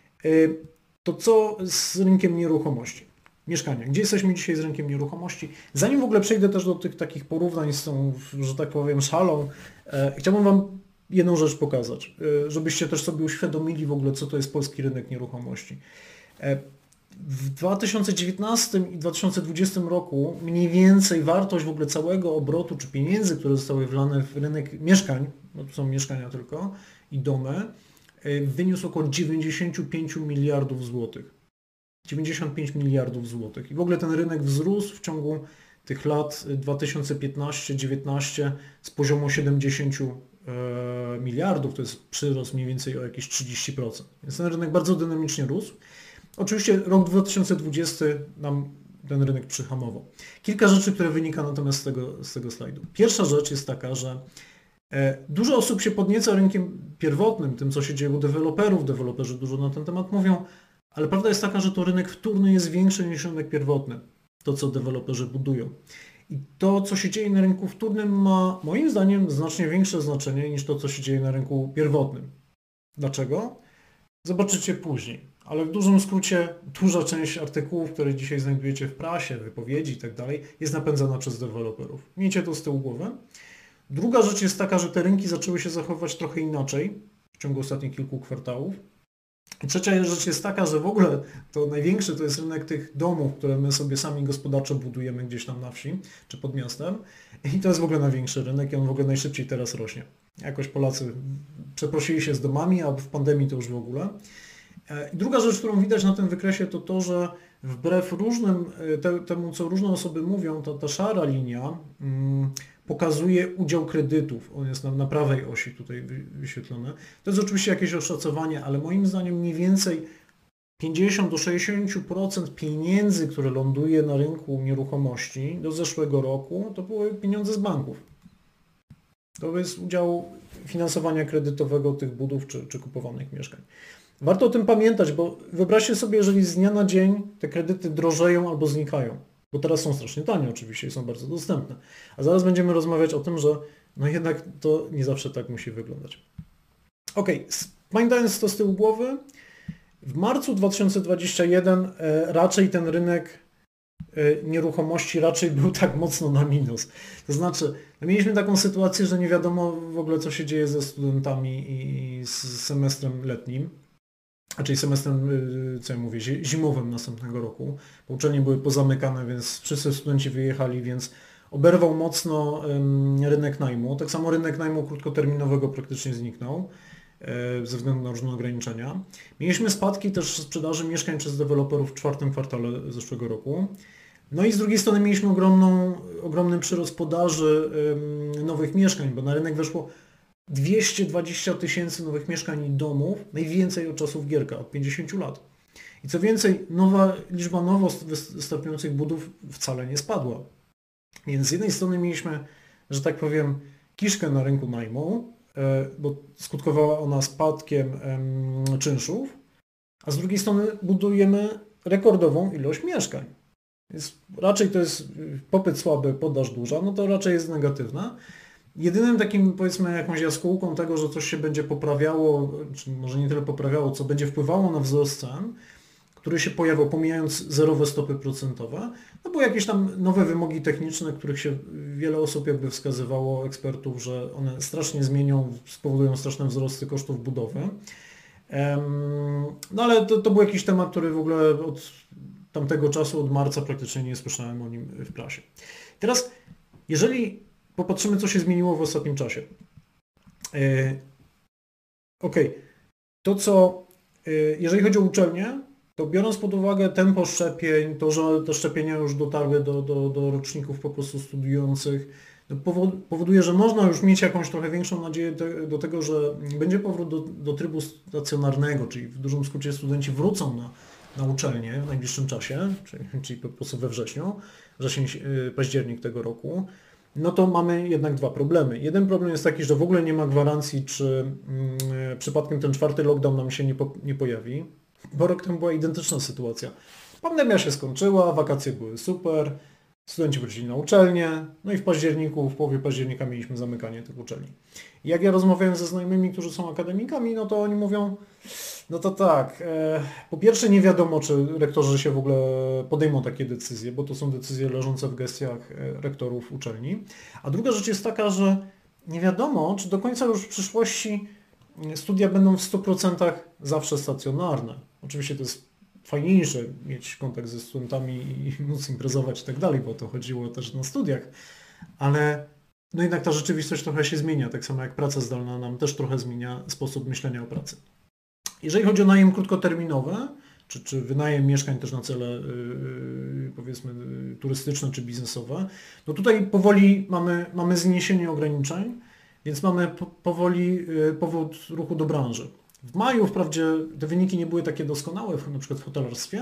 to co z rynkiem nieruchomości? Mieszkania. Gdzie jesteśmy dzisiaj z rynkiem nieruchomości? Zanim w ogóle przejdę też do tych takich porównań z tą, że tak powiem, szalą, e, chciałbym Wam jedną rzecz pokazać, e, żebyście też sobie uświadomili w ogóle, co to jest polski rynek nieruchomości. E, w dwa tysiące dziewiętnastym i dwa tysiące dwudziestym roku mniej więcej wartość w ogóle całego obrotu czy pieniędzy, które zostały wlane w rynek mieszkań, no to są mieszkania tylko i domy, e, wyniósł około dziewięćdziesiąt pięć miliardów złotych. dziewięćdziesiąt pięć miliardów złotych. I w ogóle ten rynek wzrósł w ciągu tych lat dwa tysiące piętnasty do dwa tysiące dziewiętnastego z poziomu siedemdziesiąt miliardów, to jest przyrost mniej więcej o jakieś trzydzieści procent. Więc ten rynek bardzo dynamicznie rósł. Oczywiście rok dwa tysiące dwudziesty nam ten rynek przyhamował. Kilka rzeczy, które wynika natomiast z tego, z tego slajdu. Pierwsza rzecz jest taka, że dużo osób się podnieca rynkiem pierwotnym, tym co się dzieje u deweloperów, deweloperzy dużo na ten temat mówią, ale prawda jest taka, że to rynek wtórny jest większy niż rynek pierwotny, to co deweloperzy budują. I to, co się dzieje na rynku wtórnym, ma moim zdaniem znacznie większe znaczenie niż to, co się dzieje na rynku pierwotnym. Dlaczego? Zobaczycie później. Ale w dużym skrócie duża część artykułów, które dzisiaj znajdujecie w prasie, wypowiedzi i tak dalej, jest napędzana przez deweloperów. Miejcie to z tyłu głowy. Druga rzecz jest taka, że te rynki zaczęły się zachowywać trochę inaczej w ciągu ostatnich kilku kwartałów. I trzecia rzecz jest taka, że w ogóle to największy to jest rynek tych domów, które my sobie sami gospodarczo budujemy gdzieś tam na wsi czy pod miastem. I to jest w ogóle największy rynek i on w ogóle najszybciej teraz rośnie. Jakoś Polacy przeprosili się z domami, a w pandemii to już w ogóle. I druga rzecz, którą widać na tym wykresie, to to, że wbrew różnym, te, temu co różne osoby mówią, to ta szara linia mm, pokazuje udział kredytów. On jest na, na prawej osi tutaj wyświetlony. To jest oczywiście jakieś oszacowanie, ale moim zdaniem mniej więcej pięćdziesiąt do sześćdziesięciu procent pieniędzy, które ląduje na rynku nieruchomości do zeszłego roku, to były pieniądze z banków. To jest udział finansowania kredytowego tych budów czy, czy kupowanych mieszkań. Warto o tym pamiętać, bo wyobraźcie sobie, jeżeli z dnia na dzień te kredyty drożeją albo znikają, bo teraz są strasznie tanie oczywiście i są bardzo dostępne, a zaraz będziemy rozmawiać o tym, że no jednak to nie zawsze tak musi wyglądać. Ok, pamiętając to z tyłu głowy, w marcu dwa tysiące dwudziestym pierwszym raczej ten rynek nieruchomości raczej był tak mocno na minus. To znaczy, mieliśmy taką sytuację, że nie wiadomo w ogóle co się dzieje ze studentami i z semestrem letnim, raczej semestrem, co ja mówię, zimowym następnego roku. Bo uczelnie były pozamykane, więc wszyscy studenci wyjechali, więc oberwał mocno rynek najmu. Tak samo rynek najmu krótkoterminowego praktycznie zniknął ze względu na różne ograniczenia. Mieliśmy spadki też sprzedaży mieszkań przez deweloperów w czwartym kwartale zeszłego roku. No i z drugiej strony mieliśmy ogromną, ogromny przyrost podaży nowych mieszkań, bo na rynek weszło dwieście dwadzieścia tysięcy nowych mieszkań i domów, najwięcej od czasów Gierka, od pięćdziesięciu lat. I co więcej, nowa liczba nowo wystartujących budów wcale nie spadła. Więc z jednej strony mieliśmy, że tak powiem, kiszkę na rynku najmu, bo skutkowała ona spadkiem czynszów, a z drugiej strony budujemy rekordową ilość mieszkań. Więc raczej to jest popyt słaby, podaż duża, no to raczej jest negatywna. Jedynym takim, powiedzmy, jakąś jaskółką tego, że coś się będzie poprawiało, czy może nie tyle poprawiało, co będzie wpływało na wzrost cen, który się pojawiał, pomijając zerowe stopy procentowe, no bo jakieś tam nowe wymogi techniczne, których się wiele osób jakby wskazywało, ekspertów, że one strasznie zmienią, spowodują straszne wzrosty kosztów budowy. No ale to, to był jakiś temat, który w ogóle od tamtego czasu, od marca praktycznie nie słyszałem o nim w prasie. Teraz, jeżeli popatrzymy, co się zmieniło w ostatnim czasie. Yy, ok, to co, yy, jeżeli chodzi o uczelnie, to biorąc pod uwagę tempo szczepień, to, że te szczepienia już dotarły do, do, do roczników po prostu studiujących, no powoduje, że można już mieć jakąś trochę większą nadzieję te, do tego, że będzie powrót do, do trybu stacjonarnego, czyli w dużym skrócie studenci wrócą na, na uczelnię w najbliższym czasie, czyli, czyli po prostu we wrześniu, wrzesień, yy, październik tego roku. No to mamy jednak dwa problemy. Jeden problem jest taki, że w ogóle nie ma gwarancji, czy yy, przypadkiem ten czwarty lockdown nam się nie, po, nie pojawi, bo rok temu była identyczna sytuacja. Pandemia się skończyła, wakacje były super, studenci wrócili na uczelnię, no i w październiku, w połowie października mieliśmy zamykanie tych uczelni. I jak ja rozmawiałem ze znajomymi, którzy są akademikami, no to oni mówią, no to tak, e, po pierwsze nie wiadomo, czy rektorzy się w ogóle podejmą takie decyzje, bo to są decyzje leżące w gestiach rektorów uczelni. A druga rzecz jest taka, że nie wiadomo, czy do końca już w przyszłości studia będą w stu procentach zawsze stacjonarne. Oczywiście to jest fajniejsze mieć kontakt ze studentami i móc imprezować i tak dalej, bo to chodziło też na studiach, ale no jednak ta rzeczywistość trochę się zmienia, tak samo jak praca zdalna nam też trochę zmienia sposób myślenia o pracy. Jeżeli chodzi o najem krótkoterminowy, czy, czy wynajem mieszkań też na cele yy, powiedzmy yy, turystyczne czy biznesowe, no tutaj powoli mamy, mamy zniesienie ograniczeń, więc mamy po, powoli yy, powrót ruchu do branży. W maju wprawdzie te wyniki nie były takie doskonałe, na przykład w hotelarstwie,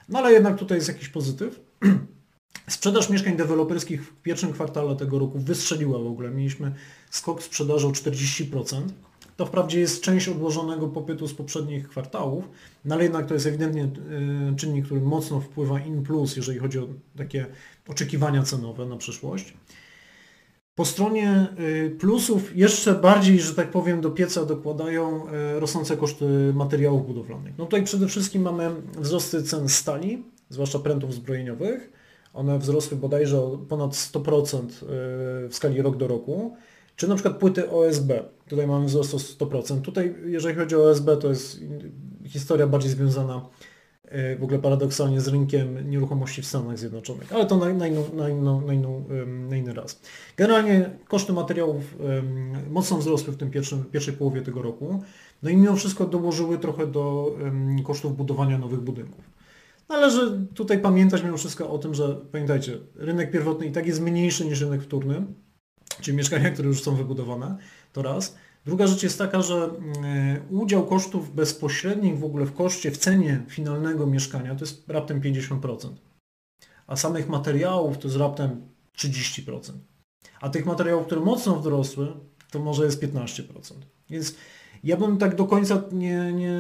No ale jednak tutaj jest jakiś pozytyw. Sprzedaż mieszkań deweloperskich w pierwszym kwartale tego roku wystrzeliła w ogóle. Mieliśmy skok sprzedaży o czterdzieści procent. To wprawdzie jest część odłożonego popytu z poprzednich kwartałów, no ale jednak to jest ewidentnie czynnik, który mocno wpływa in plus, jeżeli chodzi o takie oczekiwania cenowe na przyszłość. Po stronie plusów jeszcze bardziej, że tak powiem, do pieca dokładają rosnące koszty materiałów budowlanych. No tutaj przede wszystkim mamy wzrosty cen stali, zwłaszcza prętów zbrojeniowych. One wzrosły bodajże o ponad sto procent w skali rok do roku. Czy na przykład płyty O S B. Tutaj mamy wzrost o sto procent. Tutaj, jeżeli chodzi o O S B, to jest historia bardziej związana w ogóle paradoksalnie z rynkiem nieruchomości w Stanach Zjednoczonych, ale to na, na, inną, na, inną, na, inną, na inny raz. Generalnie koszty materiałów mocno wzrosły w tym pierwszym, pierwszej połowie tego roku, no i mimo wszystko dołożyły trochę do kosztów budowania nowych budynków. Należy tutaj pamiętać mimo wszystko o tym, że pamiętajcie, rynek pierwotny i tak jest mniejszy niż rynek wtórny, czyli mieszkania, które już są wybudowane, to raz. Druga rzecz jest taka, że udział kosztów bezpośrednich w ogóle w koszcie, w cenie finalnego mieszkania to jest raptem pięćdziesiąt procent, a samych materiałów to jest raptem trzydzieści procent. A tych materiałów, które mocno wzrosły, to może jest piętnaście procent. Więc ja bym tak do końca nie, nie,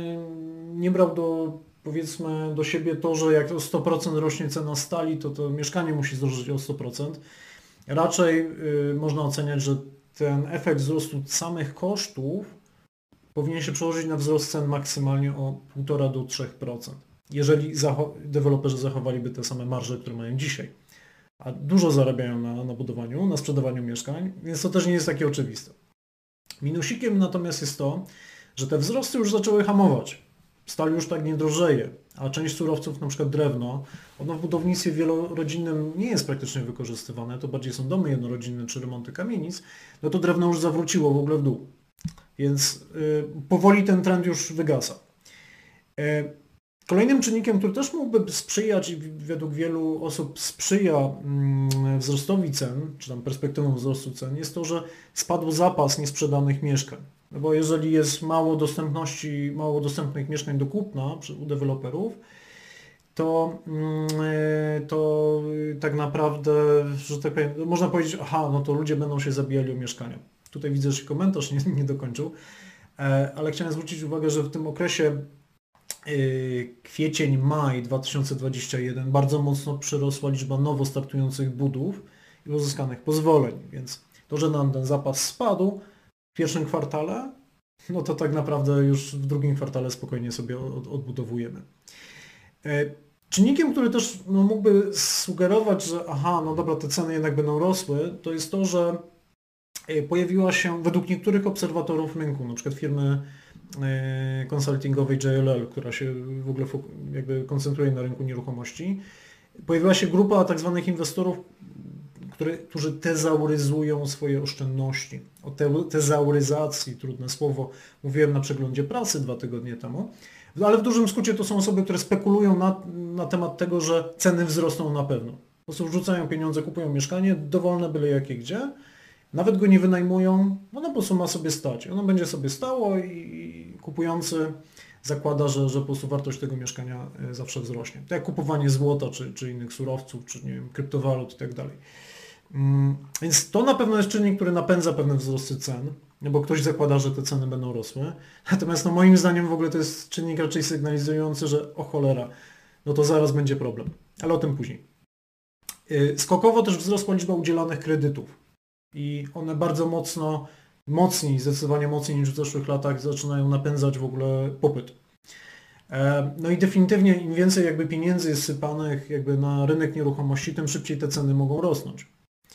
nie brał do, powiedzmy, do siebie to, że jak o sto procent rośnie cena stali, to to mieszkanie musi zdrożeć o sto procent. Raczej y, można oceniać, że ten efekt wzrostu samych kosztów powinien się przełożyć na wzrost cen maksymalnie o półtora do trzech procent, jeżeli zacho- deweloperzy zachowaliby te same marże, które mają dzisiaj. A dużo zarabiają na, na budowaniu, na sprzedawaniu mieszkań, więc to też nie jest takie oczywiste. Minusikiem natomiast jest to, że te wzrosty już zaczęły hamować. Stal już tak nie drożeje, a część surowców, na przykład drewno, ono w budownictwie wielorodzinnym nie jest praktycznie wykorzystywane, to bardziej są domy jednorodzinne czy remonty kamienic, no to drewno już zawróciło w ogóle w dół. Więc y, powoli ten trend już wygasa. Y, kolejnym czynnikiem, który też mógłby sprzyjać i według wielu osób sprzyja y, wzrostowi cen, czy tam perspektywą wzrostu cen, jest to, że spadł zapas niesprzedanych mieszkań. No bo jeżeli jest mało dostępności, mało dostępnych mieszkań do kupna u deweloperów, to, to tak naprawdę, że tak powiem, można powiedzieć, aha, no to ludzie będą się zabijali o mieszkania. Tutaj widzę, że się komentarz nie, nie dokończył, ale chciałem zwrócić uwagę, że w tym okresie kwiecień-maj dwa tysiące dwudziesty pierwszy bardzo mocno przyrosła liczba nowo startujących budów i uzyskanych pozwoleń, więc to, że nam ten zapas spadł w pierwszym kwartale, no to tak naprawdę już w drugim kwartale spokojnie sobie od, odbudowujemy. Czynnikiem, który też no, mógłby sugerować, że aha, no dobra, te ceny jednak będą rosły, to jest to, że pojawiła się według niektórych obserwatorów rynku, na przykład firmy konsultingowej J L L, która się w ogóle jakby koncentruje na rynku nieruchomości, pojawiła się grupa tak zwanych inwestorów, Które, którzy tezauryzują swoje oszczędności. O te, tezauryzacji, trudne słowo, mówiłem na przeglądzie prasy dwa tygodnie temu, ale w dużym skrócie to są osoby, które spekulują na, na temat tego, że ceny wzrosną na pewno. Po prostu wrzucają pieniądze, kupują mieszkanie, dowolne byle jakie gdzie, nawet go nie wynajmują, ono po prostu ma sobie stać. Ono będzie sobie stało i kupujący zakłada, że, że po prostu wartość tego mieszkania zawsze wzrośnie. Tak jak kupowanie złota, czy, czy innych surowców, czy nie wiem, kryptowalut i tak dalej. Więc to na pewno jest czynnik, który napędza pewne wzrosty cen, bo ktoś zakłada, że te ceny będą rosły. Natomiast no moim zdaniem w ogóle to jest czynnik raczej sygnalizujący, że o cholera, no to zaraz będzie problem. Ale o tym później. Skokowo też wzrosła liczba udzielanych kredytów i one bardzo mocno, mocniej, zdecydowanie mocniej niż w zeszłych latach zaczynają napędzać w ogóle popyt. No i definitywnie im więcej jakby pieniędzy jest sypanych jakby na rynek nieruchomości, tym szybciej te ceny mogą rosnąć.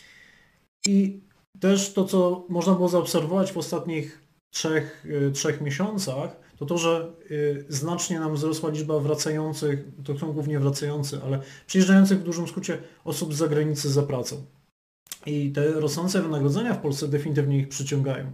I też to, co można było zaobserwować w ostatnich trzech, trzech miesiącach, to to, że znacznie nam wzrosła liczba wracających, to są głównie wracający, ale przyjeżdżających w dużym skrócie osób z zagranicy za pracą. I te rosnące wynagrodzenia w Polsce definitywnie ich przyciągają.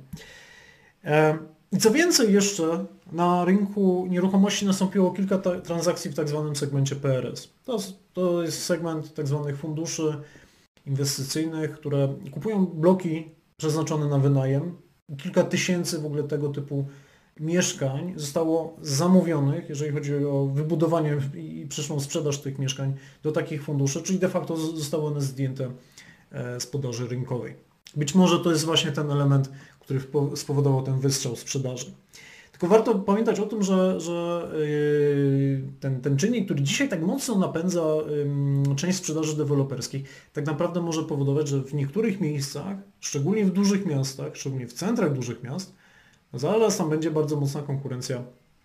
I co więcej jeszcze, na rynku nieruchomości nastąpiło kilka ta- transakcji w tak zwanym segmencie P R S. To, to jest segment tak zwanych funduszy inwestycyjnych, które kupują bloki przeznaczone na wynajem. Kilka tysięcy w ogóle tego typu mieszkań zostało zamówionych, jeżeli chodzi o wybudowanie i przyszłą sprzedaż tych mieszkań do takich funduszy, czyli de facto zostały one zdjęte z podaży rynkowej. Być może to jest właśnie ten element, który spowodował ten wystrzał sprzedaży. Tylko warto pamiętać o tym, że, że ten, ten czynnik, który dzisiaj tak mocno napędza część sprzedaży deweloperskich, tak naprawdę może powodować, że w niektórych miejscach, szczególnie w dużych miastach, szczególnie w centrach dużych miast, zaraz tam będzie bardzo mocna konkurencja,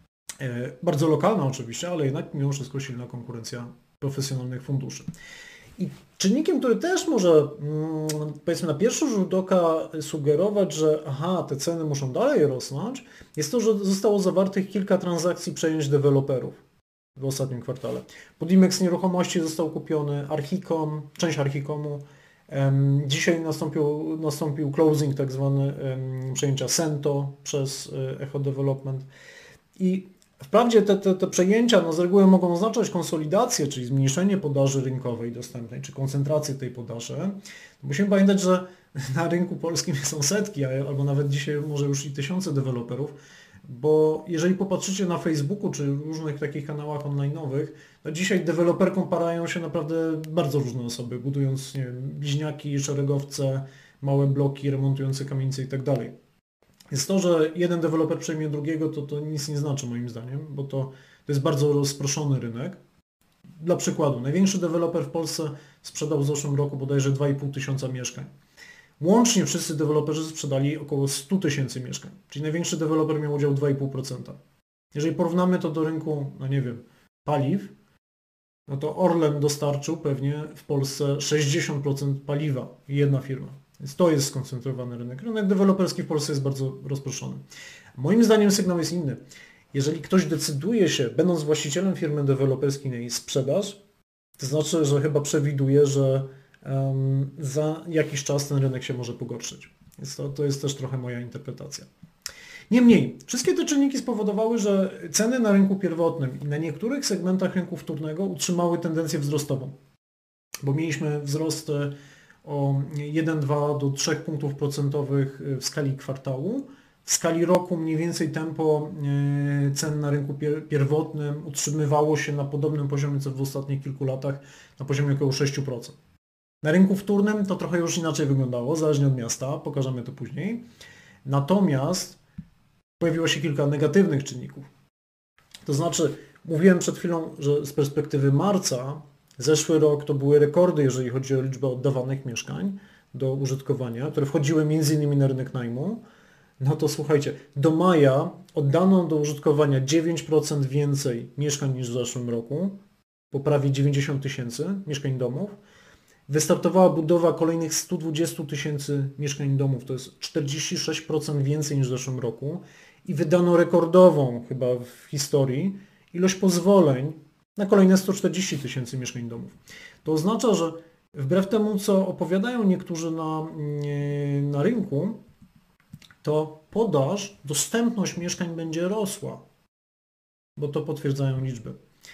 bardzo lokalna oczywiście, ale jednak mimo wszystko silna konkurencja profesjonalnych funduszy. I czynnikiem, który też może, powiedzmy, na pierwszy rzut oka sugerować, że aha, te ceny muszą dalej rosnąć, jest to, że zostało zawartych kilka transakcji przejęć deweloperów w ostatnim kwartale. Podimex Nieruchomości został kupiony, Archicom, część Archicomu. Dzisiaj nastąpił, nastąpił closing tak zwany przejęcia Sento przez Echo Development. I wprawdzie te, te, te przejęcia no z reguły mogą oznaczać konsolidację, czyli zmniejszenie podaży rynkowej dostępnej, czy koncentrację tej podaży. Musimy pamiętać, że na rynku polskim są setki, albo nawet dzisiaj może już i tysiące deweloperów, bo jeżeli popatrzycie na Facebooku, czy różnych takich kanałach online'owych, to dzisiaj deweloperką parają się naprawdę bardzo różne osoby, budując, nie wiem, bliźniaki, szeregowce, małe bloki, remontujące kamienice i tak dalej. Jest to, że jeden deweloper przejmie drugiego, to, to nic nie znaczy moim zdaniem, bo to, to jest bardzo rozproszony rynek. Dla przykładu, największy deweloper w Polsce sprzedał w zeszłym roku bodajże dwa i pół tysiąca mieszkań. Łącznie wszyscy deweloperzy sprzedali około sto tysięcy mieszkań, czyli największy deweloper miał udział dwa i pół procent. Jeżeli porównamy to do rynku, no nie wiem, paliw, no to Orlen dostarczył pewnie w Polsce sześćdziesiąt procent paliwa, jedna firma. Więc to jest skoncentrowany rynek. Rynek deweloperski w Polsce jest bardzo rozproszony. Moim zdaniem sygnał jest inny. Jeżeli ktoś decyduje się, będąc właścicielem firmy deweloperskiej na jej sprzedaż, to znaczy, że chyba przewiduje, że um, za jakiś czas ten rynek się może pogorszyć. Więc to, to jest też trochę moja interpretacja. Niemniej, wszystkie te czynniki spowodowały, że ceny na rynku pierwotnym i na niektórych segmentach rynku wtórnego utrzymały tendencję wzrostową. Bo mieliśmy wzrost o jeden do dwóch do trzech punktów procentowych w skali kwartału. W skali roku mniej więcej tempo cen na rynku pierwotnym utrzymywało się na podobnym poziomie co w ostatnich kilku latach, na poziomie około sześć procent. Na rynku wtórnym to trochę już inaczej wyglądało, zależnie od miasta, pokażemy to później. Natomiast pojawiło się kilka negatywnych czynników. To znaczy, mówiłem przed chwilą, że z perspektywy marca zeszły rok to były rekordy, jeżeli chodzi o liczbę oddawanych mieszkań do użytkowania, które wchodziły między innymi na rynek najmu. No to słuchajcie, do maja oddano do użytkowania dziewięć procent więcej mieszkań niż w zeszłym roku, po prawie dziewięćdziesiąt tysięcy mieszkań domów. Wystartowała budowa kolejnych stu dwudziestu tysięcy mieszkań domów, to jest czterdzieści sześć procent więcej niż w zeszłym roku i wydano rekordową chyba w historii ilość pozwoleń na kolejne sto czterdzieści tysięcy mieszkań domów. To oznacza, że wbrew temu, co opowiadają niektórzy na, na rynku, to podaż, dostępność mieszkań będzie rosła, bo to potwierdzają liczby.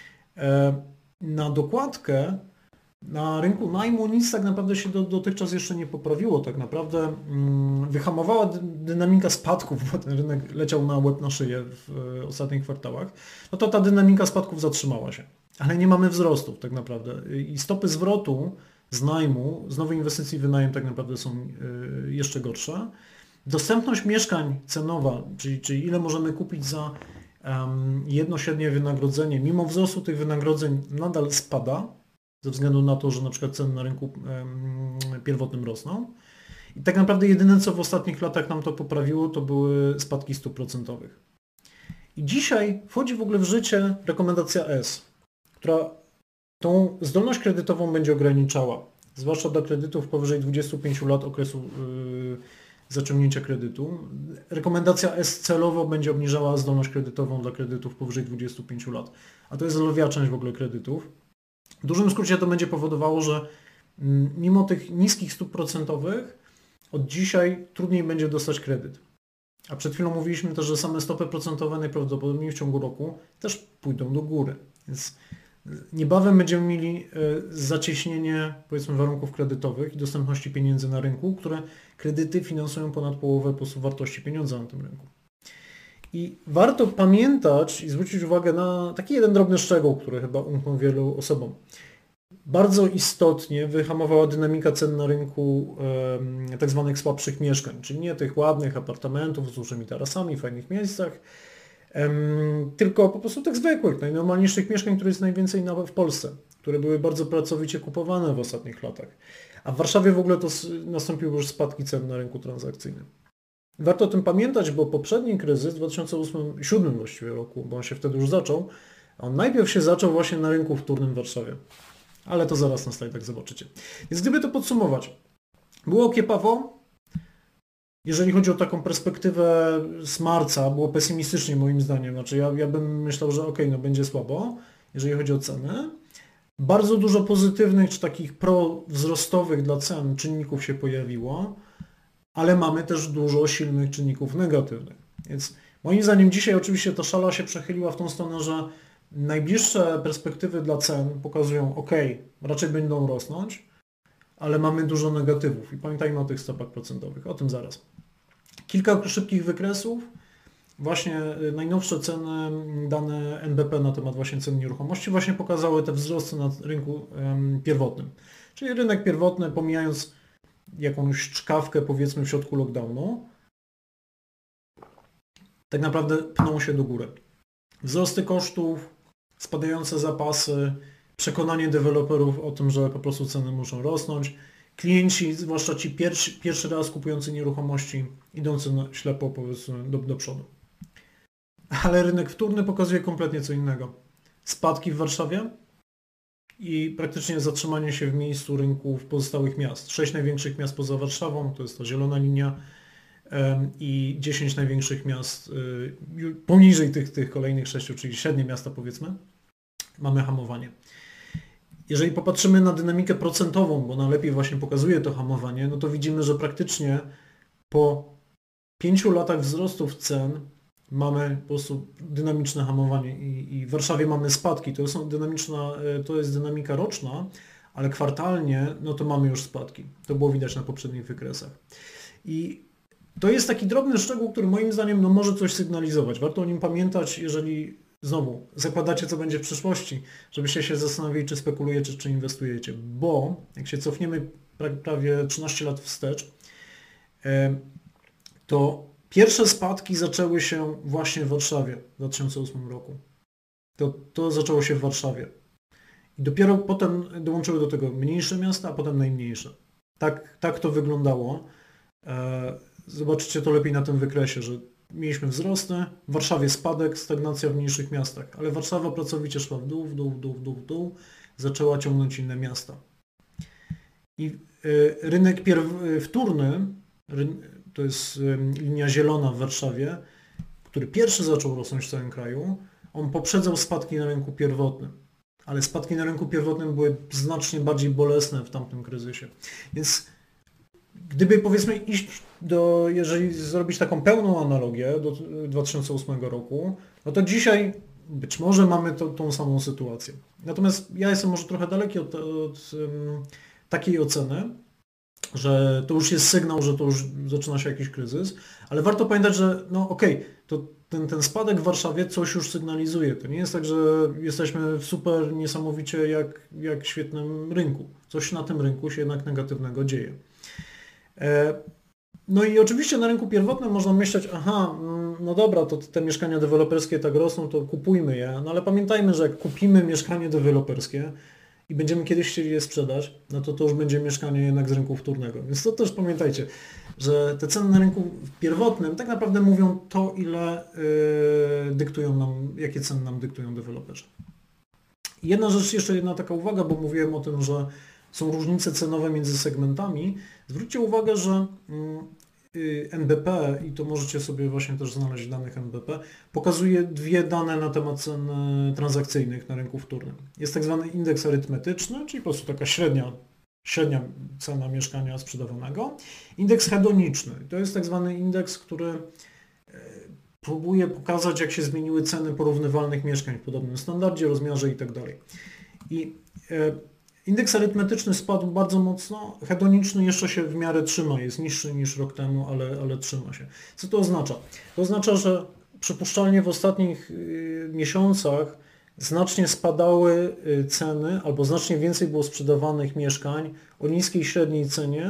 Na dokładkę na rynku najmu nic tak naprawdę się do, dotychczas jeszcze nie poprawiło. Tak naprawdę mm, wyhamowała dynamika spadków, bo ten rynek leciał na łeb na szyję w e, ostatnich kwartałach. No to ta dynamika spadków zatrzymała się. Ale nie mamy wzrostów tak naprawdę. I stopy zwrotu z najmu, z nowej inwestycji wynajem tak naprawdę są e, jeszcze gorsze. Dostępność mieszkań cenowa, czyli, czyli ile możemy kupić za um, jedno średnie wynagrodzenie, mimo wzrostu tych wynagrodzeń nadal spada, ze względu na to, że na przykład ceny na rynku pierwotnym rosną. I tak naprawdę jedyne, co w ostatnich latach nam to poprawiło, to były spadki stóp procentowych. I dzisiaj wchodzi w ogóle w życie rekomendacja S, która tą zdolność kredytową będzie ograniczała, zwłaszcza dla kredytów powyżej dwudziestu pięciu lat okresu yy, zaciągnięcia kredytu. Rekomendacja S celowo będzie obniżała zdolność kredytową dla kredytów powyżej dwudziestu pięciu lat, a to jest lwia część w ogóle kredytów. W dużym skrócie to będzie powodowało, że mimo tych niskich stóp procentowych od dzisiaj trudniej będzie dostać kredyt. A przed chwilą mówiliśmy też, że same stopy procentowe najprawdopodobniej w ciągu roku też pójdą do góry. Więc niebawem będziemy mieli zacieśnienie, powiedzmy, warunków kredytowych i dostępności pieniędzy na rynku, które kredyty finansują ponad połowę po prostu wartości pieniądza na tym rynku. I warto pamiętać i zwrócić uwagę na taki jeden drobny szczegół, który chyba umknął wielu osobom. Bardzo istotnie wyhamowała dynamika cen na rynku e, tak zwanych słabszych mieszkań, czyli nie tych ładnych apartamentów z dużymi tarasami, w fajnych miejscach, e, tylko po prostu tych zwykłych, najnormalniejszych mieszkań, które jest najwięcej na, w Polsce, które były bardzo pracowicie kupowane w ostatnich latach. A w Warszawie w ogóle to nastąpiły już spadki cen na rynku transakcyjnym. Warto o tym pamiętać, bo poprzedni kryzys w dwa tysiące ósmym, dwa tysiące siódmym właściwie roku, bo on się wtedy już zaczął, on najpierw się zaczął właśnie na rynku wtórnym w Warszawie. Ale to zaraz na slajdach zobaczycie. Więc gdyby to podsumować, było kiepawo, jeżeli chodzi o taką perspektywę z marca, było pesymistycznie moim zdaniem, znaczy ja, ja bym myślał, że ok, no będzie słabo, jeżeli chodzi o ceny. Bardzo dużo pozytywnych, czy takich prowzrostowych dla cen czynników się pojawiło, ale mamy też dużo silnych czynników negatywnych. Więc moim zdaniem dzisiaj oczywiście ta szala się przechyliła w tą stronę, że najbliższe perspektywy dla cen pokazują, ok, raczej będą rosnąć, ale mamy dużo negatywów i pamiętajmy o tych stopach procentowych, o tym zaraz. Kilka szybkich wykresów, właśnie najnowsze ceny, dane N B P na temat właśnie cen nieruchomości właśnie pokazały te wzrosty na rynku um, pierwotnym. Czyli rynek pierwotny, pomijając jakąś czkawkę powiedzmy w środku lockdownu, tak naprawdę pną się do góry. Wzrosty kosztów, spadające zapasy, przekonanie deweloperów o tym, że po prostu ceny muszą rosnąć, klienci, zwłaszcza ci pierwszy, pierwszy raz kupujący nieruchomości, idący na ślepo powiedzmy do, do przodu. Ale rynek wtórny pokazuje kompletnie co innego. Spadki w Warszawie i praktycznie zatrzymanie się w miejscu rynku w pozostałych miast. Sześć największych miast poza Warszawą, to jest ta zielona linia, i dziesięć największych miast poniżej tych, tych kolejnych sześciu, czyli średnie miasta powiedzmy, mamy hamowanie. Jeżeli popatrzymy na dynamikę procentową, bo najlepiej właśnie pokazuje to hamowanie, no to widzimy, że praktycznie po pięciu latach wzrostów cen mamy po prostu dynamiczne hamowanie i, i w Warszawie mamy spadki. To jest dynamiczna, to jest dynamika roczna, ale kwartalnie no to mamy już spadki. To było widać na poprzednich wykresach. I to jest taki drobny szczegół, który moim zdaniem no, może coś sygnalizować. Warto o nim pamiętać, jeżeli znowu zakładacie, co będzie w przyszłości, żebyście się zastanowili, czy spekulujecie, czy inwestujecie. Bo jak się cofniemy prawie trzynaście lat wstecz, to pierwsze spadki zaczęły się właśnie w Warszawie w dwa tysiące ósmym roku. To, to zaczęło się w Warszawie. I dopiero potem dołączyły do tego mniejsze miasta, a potem najmniejsze. Tak, tak to wyglądało. Zobaczycie to lepiej na tym wykresie, że mieliśmy wzrosty, w Warszawie spadek, stagnacja w mniejszych miastach, ale Warszawa pracowicie szła w dół, w dół, w dół, w dół, w dół, zaczęła ciągnąć inne miasta. I rynek wtórny, to jest linia zielona w Warszawie, który pierwszy zaczął rosnąć w całym kraju, on poprzedzał spadki na rynku pierwotnym. Ale spadki na rynku pierwotnym były znacznie bardziej bolesne w tamtym kryzysie. Więc gdyby powiedzmy iść do, jeżeli zrobić taką pełną analogię do dwa tysiące ósmego roku, no to dzisiaj być może mamy to, tą samą sytuację. Natomiast ja jestem może trochę daleki od, od um, takiej oceny, że to już jest sygnał, że to już zaczyna się jakiś kryzys, ale warto pamiętać, że no okej, okay, to ten, ten spadek w Warszawie coś już sygnalizuje. To nie jest tak, że jesteśmy w super niesamowicie jak, jak świetnym rynku. Coś na tym rynku się jednak negatywnego dzieje. No i oczywiście na rynku pierwotnym można myśleć, aha, no dobra, to te mieszkania deweloperskie tak rosną, to kupujmy je, no ale pamiętajmy, że jak kupimy mieszkanie deweloperskie i będziemy kiedyś chcieli je sprzedać, no to to już będzie mieszkanie jednak z rynku wtórnego. Więc to też pamiętajcie, że te ceny na rynku pierwotnym tak naprawdę mówią to, ile yy, dyktują nam, jakie ceny nam dyktują deweloperzy. Jedna rzecz, jeszcze jedna taka uwaga, bo mówiłem o tym, że są różnice cenowe między segmentami. Zwróćcie uwagę, że N B P, i to możecie sobie właśnie też znaleźć w danych N B P, pokazuje dwie dane na temat cen transakcyjnych na rynku wtórnym. Jest tak zwany indeks arytmetyczny, czyli po prostu taka średnia, średnia cena mieszkania sprzedawanego. Indeks hedoniczny, to jest tak zwany indeks, który próbuje pokazać, jak się zmieniły ceny porównywalnych mieszkań w podobnym standardzie, rozmiarze itd. I indeks arytmetyczny spadł bardzo mocno, hedoniczny jeszcze się w miarę trzyma, jest niższy niż rok temu, ale, ale trzyma się. Co to oznacza? To oznacza, że przypuszczalnie w ostatnich miesiącach znacznie spadały ceny, albo znacznie więcej było sprzedawanych mieszkań o niskiej średniej cenie,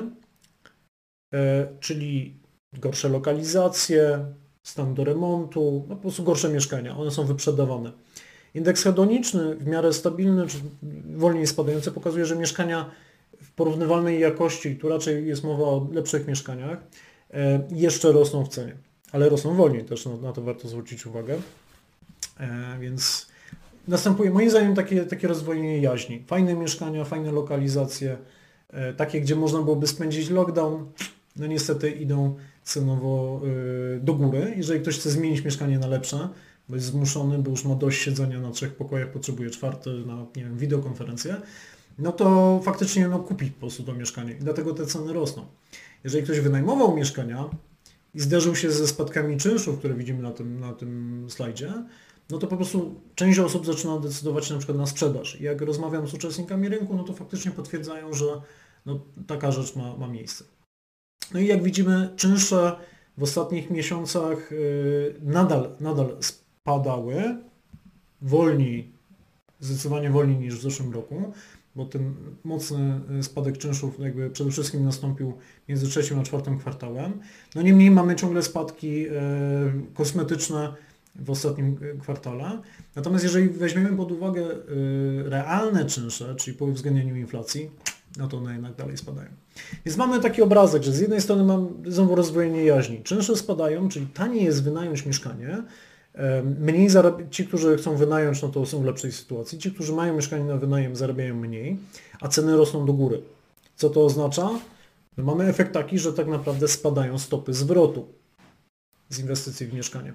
czyli gorsze lokalizacje, stan do remontu, no po prostu gorsze mieszkania, one są wyprzedawane. Indeks hedoniczny w miarę stabilny, czy wolniej spadający, pokazuje, że mieszkania w porównywalnej jakości, tu raczej jest mowa o lepszych mieszkaniach, jeszcze rosną w cenie, ale rosną wolniej też, na, na to warto zwrócić uwagę. Więc następuje moim zdaniem takie, takie rozwojenie jaźni. Fajne mieszkania, fajne lokalizacje, takie, gdzie można byłoby spędzić lockdown, no niestety idą cenowo do góry. Jeżeli ktoś chce zmienić mieszkanie na lepsze, bo jest zmuszony, bo już ma dość siedzenia na trzech pokojach, potrzebuje czwarty na, nie wiem, wideokonferencję, no to faktycznie no, kupi po prostu to mieszkanie i dlatego te ceny rosną. Jeżeli ktoś wynajmował mieszkania i zderzył się ze spadkami czynszów, które widzimy na tym, na tym slajdzie, no to po prostu część osób zaczyna decydować na przykład na sprzedaż. I jak rozmawiam z uczestnikami rynku, no to faktycznie potwierdzają, że no, taka rzecz ma, ma miejsce. No i jak widzimy, czynsze w ostatnich miesiącach yy, nadal, nadal spadały, wolniej, zdecydowanie wolniej niż w zeszłym roku, bo ten mocny spadek czynszów jakby przede wszystkim nastąpił między trzecim a czwartym kwartałem. No niemniej mamy ciągle spadki yy, kosmetyczne w ostatnim kwartale. Natomiast jeżeli weźmiemy pod uwagę yy, realne czynsze, czyli po uwzględnieniu inflacji, no to one jednak dalej spadają. Więc mamy taki obrazek, że z jednej strony mam znowu rozdwojenie jaźni. Czynsze spadają, czyli taniej jest wynająć mieszkanie. Mniej zarab- ci, którzy chcą wynająć, no to są w lepszej sytuacji. Ci, którzy mają mieszkanie na wynajem, zarabiają mniej, a ceny rosną do góry. Co to oznacza? No mamy efekt taki, że tak naprawdę spadają stopy zwrotu z inwestycji w mieszkanie.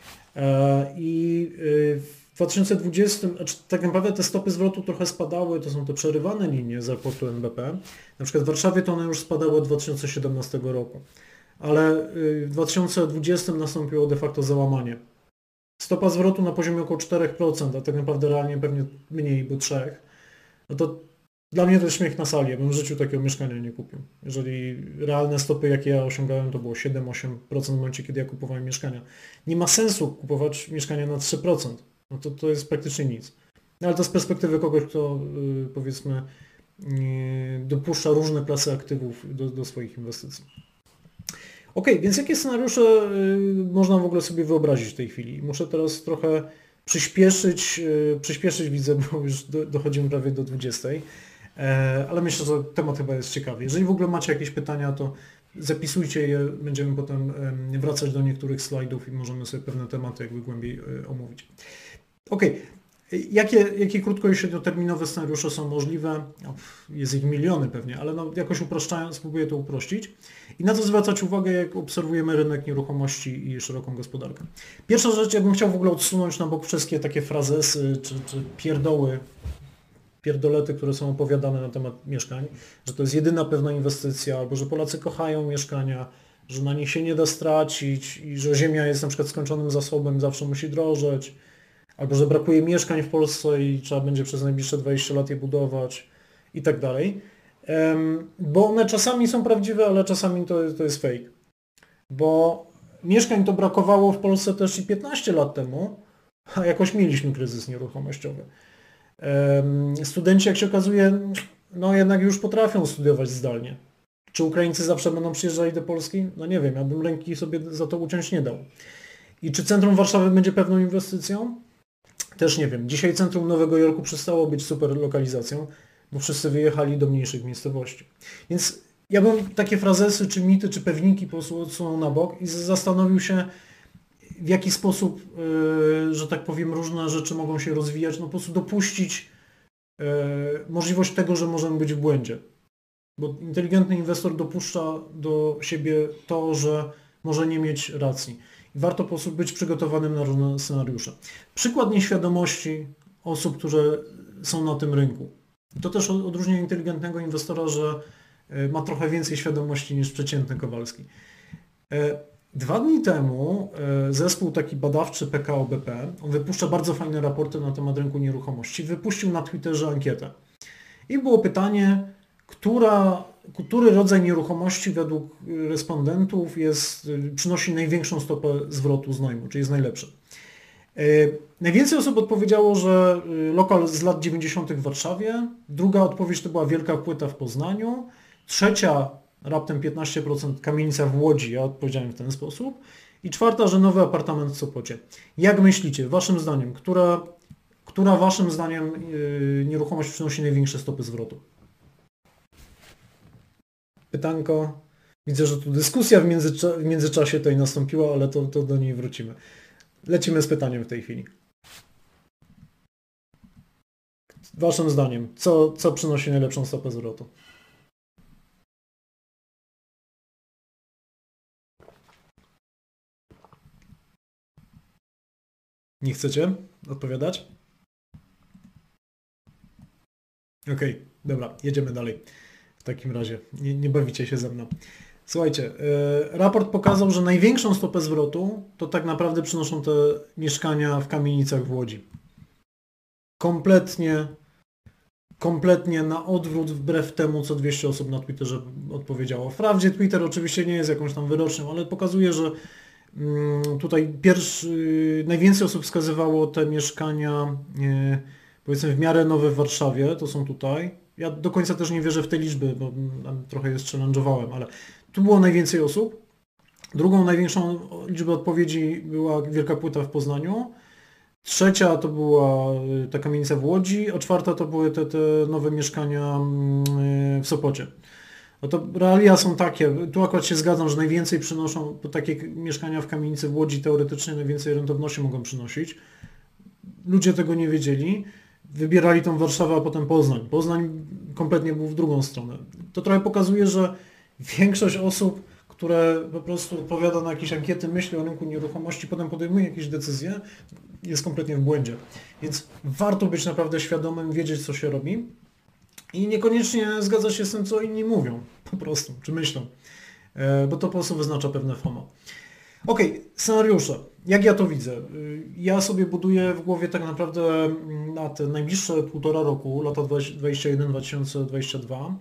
I w dwa tysiące dwudziestym, tak naprawdę te stopy zwrotu trochę spadały, to są te przerywane linie z raportu N B P. Na przykład w Warszawie to one już spadały od dwa tysiące siedemnastego roku, ale w dwa tysiące dwudziestym nastąpiło de facto załamanie. Stopa zwrotu na poziomie około cztery procent, a tak naprawdę realnie pewnie mniej, bo trzy procent. No to dla mnie to jest śmiech na sali, ja bym w życiu takiego mieszkania nie kupił. Jeżeli realne stopy, jakie ja osiągałem, to było siedem do ośmiu procent w momencie, kiedy ja kupowałem mieszkania. Nie ma sensu kupować mieszkania na trzy procent. No to, to jest praktycznie nic. No ale to z perspektywy kogoś, kto yy, powiedzmy yy, dopuszcza różne klasy aktywów do, do swoich inwestycji. Ok, więc jakie scenariusze yy, można w ogóle sobie wyobrazić w tej chwili? Muszę teraz trochę przyspieszyć, yy, przyspieszyć widzę, bo już do, dochodzimy prawie do dwudziestej. Ale myślę, że temat chyba jest ciekawy. Jeżeli w ogóle macie jakieś pytania, to zapisujcie je, będziemy potem wracać do niektórych slajdów i możemy sobie pewne tematy jakby głębiej omówić. Ok, jakie, jakie krótko i średnioterminowe scenariusze są możliwe? Jest ich miliony pewnie, ale no jakoś upraszczając, spróbuję to uprościć. I na co zwracać uwagę, jak obserwujemy rynek nieruchomości i szeroką gospodarkę. Pierwsza rzecz, ja bym chciał w ogóle odsunąć na bok wszystkie takie frazesy czy, czy pierdoły, pierdolety, które są opowiadane na temat mieszkań, że to jest jedyna pewna inwestycja, albo że Polacy kochają mieszkania, że na nich się nie da stracić i że ziemia jest na przykład skończonym zasobem, zawsze musi drożeć, albo że brakuje mieszkań w Polsce i trzeba będzie przez najbliższe dwadzieścia lat je budować i tak dalej. Bo one czasami są prawdziwe, ale czasami to jest, to jest fake. Bo mieszkań to brakowało w Polsce też i piętnaście lat temu, a jakoś mieliśmy kryzys nieruchomościowy. Studenci, jak się okazuje, no jednak już potrafią studiować zdalnie. Czy Ukraińcy zawsze będą przyjeżdżali do Polski? No nie wiem, ja bym ręki sobie za to uciąć nie dał. I czy centrum Warszawy będzie pewną inwestycją? Też nie wiem. Dzisiaj centrum Nowego Jorku przestało być super lokalizacją, bo wszyscy wyjechali do mniejszych miejscowości. Więc ja bym takie frazesy, czy mity, czy pewniki po prostu odsunął na bok i zastanowił się, w jaki sposób, yy, że tak powiem, różne rzeczy mogą się rozwijać, no po prostu dopuścić yy, możliwość tego, że możemy być w błędzie. Bo inteligentny inwestor dopuszcza do siebie to, że może nie mieć racji. I warto po prostu być przygotowanym na różne scenariusze. Przykład nieświadomości osób, które są na tym rynku. To też odróżnia inteligentnego inwestora, że ma trochę więcej świadomości niż przeciętny Kowalski. Dwa dni temu zespół taki badawczy P K O B P, on wypuszcza bardzo fajne raporty na temat rynku nieruchomości, wypuścił na Twitterze ankietę. I było pytanie, która, który rodzaj nieruchomości według respondentów jest, przynosi największą stopę zwrotu z najmu, czyli jest najlepszy. Najwięcej osób odpowiedziało, że lokal z lat dziewięćdziesiątych w Warszawie, druga odpowiedź to była Wielka Płyta w Poznaniu, trzecia raptem piętnaście procent kamienica w Łodzi, ja odpowiedziałem w ten sposób, i czwarta, że nowy apartament w Sopocie. Jak myślicie, waszym zdaniem, która, która waszym zdaniem yy, nieruchomość przynosi największe stopy zwrotu? Pytanko. Widzę, że tu dyskusja w, międzycza w międzyczasie tutaj nastąpiła, ale to, to do niej wrócimy. Lecimy z pytaniem w tej chwili. Waszym zdaniem, co, co przynosi najlepszą stopę zwrotu? Nie chcecie odpowiadać? Okej, okay, dobra, jedziemy dalej. W takim razie, nie, nie bawicie się ze mną. Słuchajcie, yy, raport pokazał, że największą stopę zwrotu to tak naprawdę przynoszą te mieszkania w kamienicach w Łodzi. Kompletnie, kompletnie na odwrót, wbrew temu, co dwieście osób na Twitterze odpowiedziało. Wprawdzie Twitter oczywiście nie jest jakąś tam wyrocznią, ale pokazuje, że yy, tutaj pierwszy, yy, najwięcej osób wskazywało te mieszkania, yy, powiedzmy w miarę nowe w Warszawie, to są tutaj. Ja do końca też nie wierzę w te liczby, bo trochę je challenge'owałem, ale tu było najwięcej osób. Drugą największą liczbę odpowiedzi była Wielka Płyta w Poznaniu. Trzecia to była ta kamienica w Łodzi, a czwarta to były te, te nowe mieszkania w Sopocie. No to realia są takie, tu akurat się zgadzam, że najwięcej przynoszą, bo takie mieszkania w kamienicy w Łodzi teoretycznie najwięcej rentowności mogą przynosić. Ludzie tego nie wiedzieli. Wybierali tą Warszawę, a potem Poznań. Poznań kompletnie był w drugą stronę. To trochę pokazuje, że większość osób, które po prostu odpowiada na jakieś ankiety, myśli o rynku nieruchomości, potem podejmuje jakieś decyzje, jest kompletnie w błędzie. Więc warto być naprawdę świadomym, wiedzieć, co się robi i niekoniecznie zgadzać się z tym, co inni mówią, po prostu, czy myślą, bo to po prostu wyznacza pewne FOMO. Okej, okay, scenariusze. Jak ja to widzę? Ja sobie buduję w głowie tak naprawdę na te najbliższe półtora roku, lata dwudziesty pierwszy do dwa tysiące dwudziestego drugiego,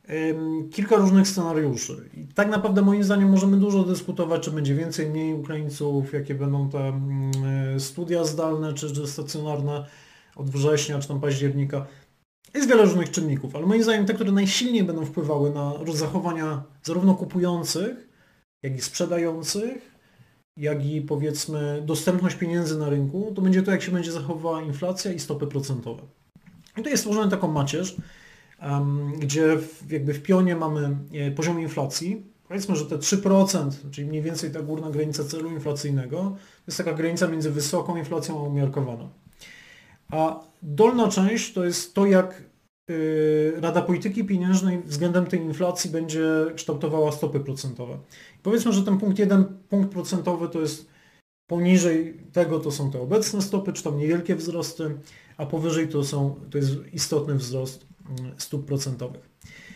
kilka różnych scenariuszy. I tak naprawdę moim zdaniem możemy dużo dyskutować, czy będzie więcej, mniej Ukraińców, jakie będą te studia zdalne, czy, czy stacjonarne od września, czy tam października. Jest wiele różnych czynników, ale moim zdaniem te, które najsilniej będą wpływały na zachowania zarówno kupujących, jak i sprzedających, jak i powiedzmy dostępność pieniędzy na rynku, to będzie to, jak się będzie zachowywała inflacja i stopy procentowe. I tu jest stworzona taką macierz, um, gdzie w, jakby w pionie mamy poziom inflacji. Powiedzmy, że te trzy procent, czyli mniej więcej ta górna granica celu inflacyjnego, to jest taka granica między wysoką inflacją a umiarkowaną. A dolna część to jest to, jak yy, Rada Polityki Pieniężnej względem tej inflacji będzie kształtowała stopy procentowe. Powiedzmy, że ten punkt jeden, punkt procentowy to jest poniżej tego to są te obecne stopy, czy tam niewielkie wzrosty, a powyżej to, są, to jest istotny wzrost stóp procentowych.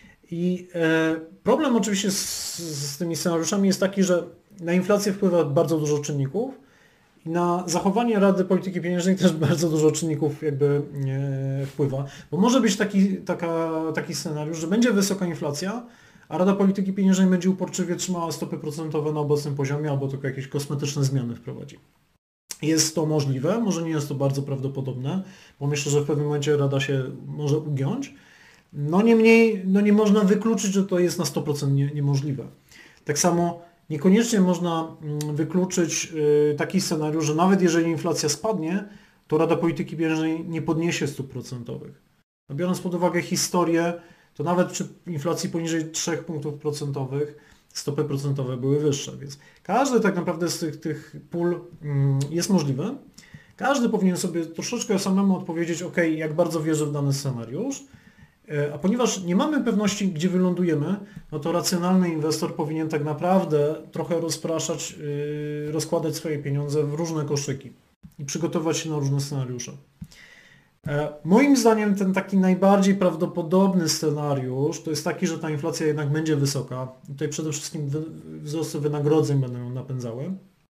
I e, problem oczywiście z, z tymi scenariuszami jest taki, że na inflację wpływa bardzo dużo czynników i na zachowanie Rady Polityki Pieniężnej też bardzo dużo czynników jakby e, wpływa. Bo może być taki, taka, taki scenariusz, że będzie wysoka inflacja, a Rada Polityki Pieniężnej będzie uporczywie trzymała stopy procentowe na obecnym poziomie albo tylko jakieś kosmetyczne zmiany wprowadzi. Jest to możliwe, może nie jest to bardzo prawdopodobne, bo myślę, że w pewnym momencie Rada się może ugiąć. No niemniej, no nie można wykluczyć, że to jest na sto procent nie, niemożliwe. Tak samo niekoniecznie można wykluczyć yy, taki scenariusz, że nawet jeżeli inflacja spadnie, to Rada Polityki Pieniężnej nie podniesie stóp procentowych. No, biorąc pod uwagę historię, to nawet przy inflacji poniżej trzech punktów procentowych stopy procentowe były wyższe, więc każdy tak naprawdę z tych, tych pól mm, jest możliwy. Każdy powinien sobie troszeczkę samemu odpowiedzieć, ok, jak bardzo wierzę w dany scenariusz, a ponieważ nie mamy pewności, gdzie wylądujemy, no to racjonalny inwestor powinien tak naprawdę trochę rozpraszać, yy, rozkładać swoje pieniądze w różne koszyki i przygotować się na różne scenariusze. E, moim zdaniem ten taki najbardziej prawdopodobny scenariusz to jest taki, że ta inflacja jednak będzie wysoka. Tutaj przede wszystkim wy, wzrosty wynagrodzeń będą ją napędzały.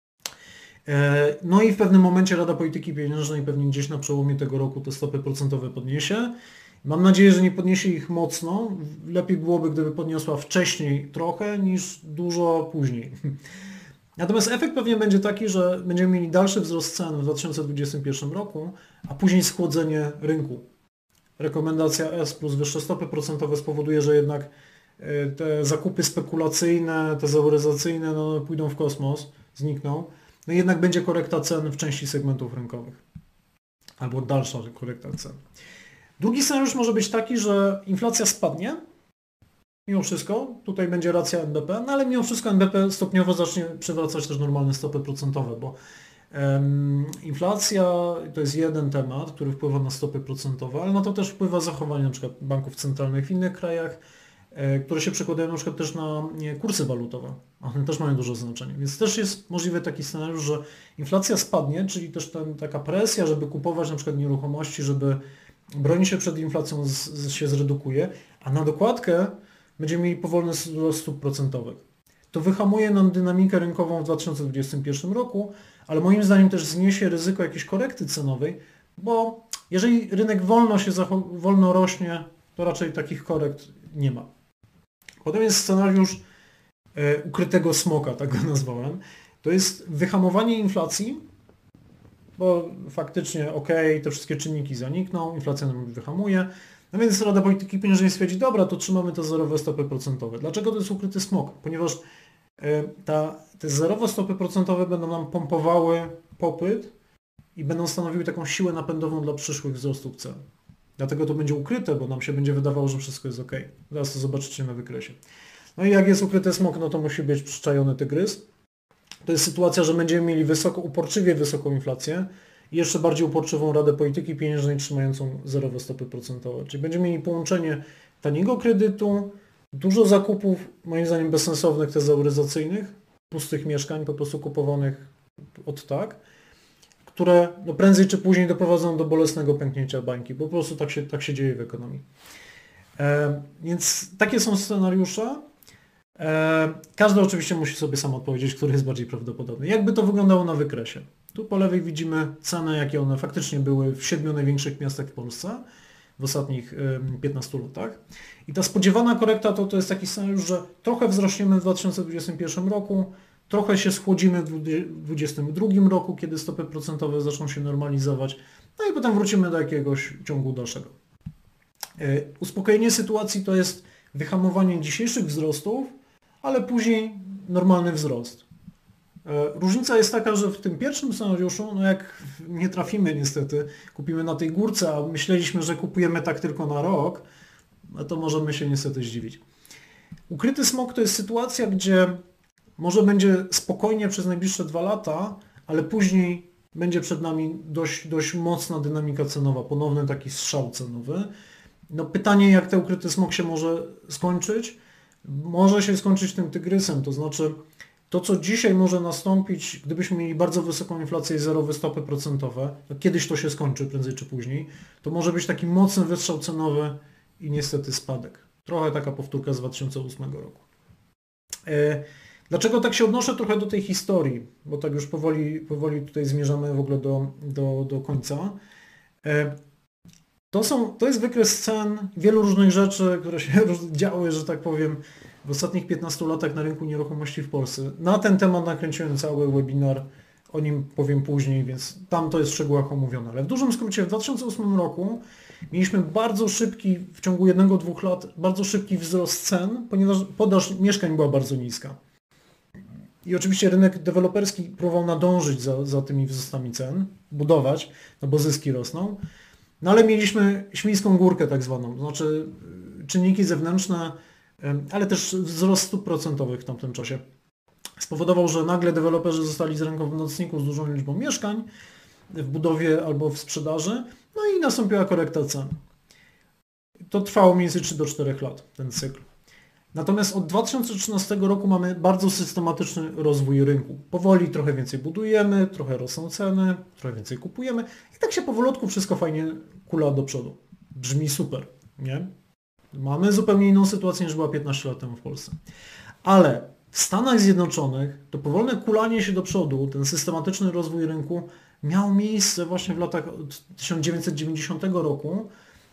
E, no i w pewnym momencie Rada Polityki Pieniężnej pewnie gdzieś na przełomie tego roku te stopy procentowe podniesie. Mam nadzieję, że nie podniesie ich mocno. Lepiej byłoby, gdyby podniosła wcześniej trochę niż dużo później. Natomiast efekt pewnie będzie taki, że będziemy mieli dalszy wzrost cen w dwa tysiące dwudziestym pierwszym roku, a później schłodzenie rynku. Rekomendacja S plus wyższe stopy procentowe spowoduje, że jednak te zakupy spekulacyjne, te zauryzacyjne no, pójdą w kosmos, znikną. No i jednak będzie korekta cen w części segmentów rynkowych. Albo dalsza korekta cen. Drugi scenariusz może być taki, że inflacja spadnie, mimo wszystko, tutaj będzie racja N B P, no ale mimo wszystko N B P stopniowo zacznie przywracać też normalne stopy procentowe, bo um, inflacja to jest jeden temat, który wpływa na stopy procentowe, ale na to też wpływa zachowanie na przykład banków centralnych w innych krajach, e, które się przekładają na przykład też na nie, kursy walutowe. One też mają duże znaczenie, więc też jest możliwy taki scenariusz, że inflacja spadnie, czyli też ten, taka presja, żeby kupować na przykład nieruchomości, żeby bronić się przed inflacją z, z, się zredukuje, a na dokładkę będziemy mieli powolny wzrost stóp procentowych. To wyhamuje nam dynamikę rynkową w dwa tysiące dwudziestym pierwszym roku, ale moim zdaniem też zniesie ryzyko jakiejś korekty cenowej, bo jeżeli rynek wolno się wolno rośnie, to raczej takich korekt nie ma. Potem jest scenariusz e, ukrytego smoka, tak go nazwałem. To jest wyhamowanie inflacji, bo faktycznie ok, te wszystkie czynniki zanikną, inflacja nam wyhamuje, no więc Rada Polityki Pieniężnej stwierdzi, dobra, to trzymamy te zerowe stopy procentowe. Dlaczego to jest ukryty smok? Ponieważ ta, te zerowe stopy procentowe będą nam pompowały popyt i będą stanowiły taką siłę napędową dla przyszłych wzrostów cen. Dlatego to będzie ukryte, bo nam się będzie wydawało, że wszystko jest ok. Zaraz to zobaczycie na wykresie. No i jak jest ukryty smok, no to musi być przyczajony tygrys. To jest sytuacja, że będziemy mieli wysoko, uporczywie wysoką inflację i jeszcze bardziej uporczywą Radę Polityki Pieniężnej trzymającą zerowe stopy procentowe. Czyli będziemy mieli połączenie taniego kredytu, dużo zakupów, moim zdaniem bezsensownych, tezauryzacyjnych, pustych mieszkań po prostu kupowanych od tak, które no prędzej czy później doprowadzą do bolesnego pęknięcia bańki, bo po prostu tak się, tak się dzieje w ekonomii. E, więc takie są scenariusze. E, każdy oczywiście musi sobie sam odpowiedzieć, który jest bardziej prawdopodobny. Jakby to wyglądało na wykresie? Tu po lewej widzimy ceny, jakie one faktycznie były w siedmiu największych miastach w Polsce w ostatnich piętnastu latach. I ta spodziewana korekta to, to jest taki scenariusz, że trochę wzrośniemy w dwa tysiące dwudziestym pierwszym roku, trochę się schłodzimy w dwa tysiące dwudziestym drugim roku, kiedy stopy procentowe zaczną się normalizować, no i potem wrócimy do jakiegoś ciągu dalszego. Uspokojenie sytuacji to jest wyhamowanie dzisiejszych wzrostów, ale później normalny wzrost. Różnica jest taka, że w tym pierwszym scenariuszu, no jak nie trafimy niestety, kupimy na tej górce, a myśleliśmy, że kupujemy tak tylko na rok, no to możemy się niestety zdziwić. Ukryty smok to jest sytuacja, gdzie może będzie spokojnie przez najbliższe dwa lata, ale później będzie przed nami dość, dość mocna dynamika cenowa, ponowny taki strzał cenowy. No pytanie, jak ten ukryty smok się może skończyć? Może się skończyć tym tygrysem, to znaczy to, co dzisiaj może nastąpić, gdybyśmy mieli bardzo wysoką inflację i zerowe stopy procentowe, no kiedyś to się skończy, prędzej czy później, to może być taki mocny wystrzał cenowy i niestety spadek. Trochę taka powtórka z dwa tysiące ósmego roku. E, dlaczego tak się odnoszę trochę do tej historii? Bo tak już powoli, powoli tutaj zmierzamy w ogóle do, do, do końca. E, to, są, to jest wykres cen wielu różnych rzeczy, które się działy, że tak powiem, w ostatnich piętnastu latach na rynku nieruchomości w Polsce. Na ten temat nakręciłem cały webinar, o nim powiem później, więc tam to jest w szczegółach omówione. Ale w dużym skrócie w dwa tysiące ósmym roku mieliśmy bardzo szybki, w ciągu jednego, dwóch lat, bardzo szybki wzrost cen, ponieważ podaż mieszkań była bardzo niska. I oczywiście rynek deweloperski próbował nadążyć za, za tymi wzrostami cen, budować, no bo zyski rosną. No ale mieliśmy śliską górkę tak zwaną, to znaczy czynniki zewnętrzne, ale też wzrost stóp procentowych w tamtym czasie spowodował, że nagle deweloperzy zostali z ręką w nocniku z dużą liczbą mieszkań w budowie albo w sprzedaży, no i nastąpiła korekta cen. To trwało mniej więcej trzy do czterech lat, ten cykl. Natomiast od dwa tysiące trzynastego roku mamy bardzo systematyczny rozwój rynku. Powoli trochę więcej budujemy, trochę rosną ceny, trochę więcej kupujemy i tak się powolutku wszystko fajnie kula do przodu. Brzmi super, nie? Mamy zupełnie inną sytuację niż była piętnaście lat temu w Polsce. Ale w Stanach Zjednoczonych to powolne kulanie się do przodu, ten systematyczny rozwój rynku miał miejsce właśnie w latach od tysiąc dziewięćset dziewięćdziesiątego roku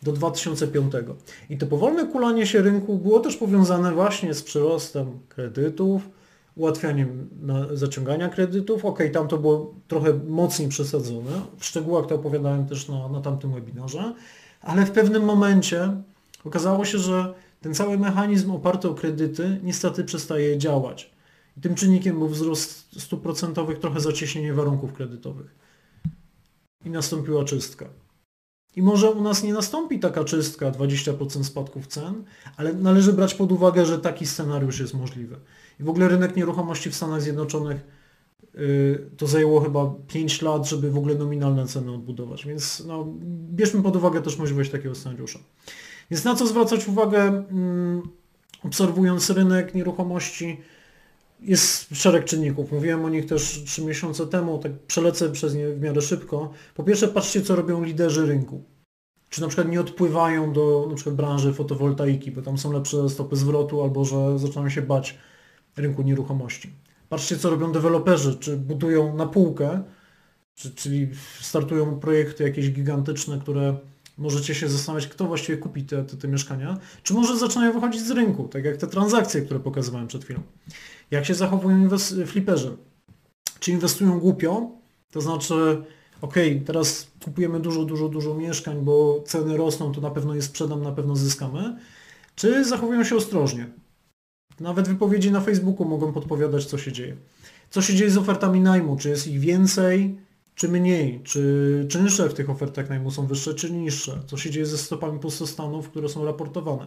do dwa tysiące piątego. I to powolne kulanie się rynku było też powiązane właśnie z przyrostem kredytów, ułatwianiem na zaciągania kredytów. Ok, tam to było trochę mocniej przesadzone. W szczegółach to opowiadałem też na, na tamtym webinarze, ale w pewnym momencie okazało się, że ten cały mechanizm oparty o kredyty niestety przestaje działać. I tym czynnikiem był wzrost stóp procentowych, trochę zacieśnienie warunków kredytowych. I nastąpiła czystka. I może u nas nie nastąpi taka czystka, dwadzieścia procent spadków cen, ale należy brać pod uwagę, że taki scenariusz jest możliwy. I w ogóle rynek nieruchomości w Stanach Zjednoczonych yy, to zajęło chyba pięć lat, żeby w ogóle nominalne ceny odbudować. Więc no, bierzmy pod uwagę też możliwość takiego scenariusza. Więc na co zwracać uwagę, yy, obserwując rynek nieruchomości? Jest szereg czynników. Mówiłem o nich też trzy miesiące temu, tak przelecę przez nie w miarę szybko. Po pierwsze, patrzcie, co robią liderzy rynku. Czy na przykład nie odpływają do na przykład branży fotowoltaiki, bo tam są lepsze stopy zwrotu, albo że zaczynają się bać rynku nieruchomości. Patrzcie, co robią deweloperzy, czy budują na półkę, czy, czyli startują projekty jakieś gigantyczne, które możecie się zastanawiać, kto właściwie kupi te, te, te mieszkania, czy może zaczynają wychodzić z rynku, tak jak te transakcje, które pokazywałem przed chwilą. Jak się zachowują fliperzy? Czy inwestują głupio? To znaczy, ok, teraz kupujemy dużo, dużo, dużo mieszkań, bo ceny rosną, to na pewno je sprzedam, na pewno zyskamy. Czy zachowują się ostrożnie? Nawet wypowiedzi na Facebooku mogą podpowiadać, co się dzieje. Co się dzieje z ofertami najmu? Czy jest ich więcej, czy mniej? Czy czynsze w tych ofertach najmu są wyższe, czy niższe? Co się dzieje ze stopami pustostanów, które są raportowane?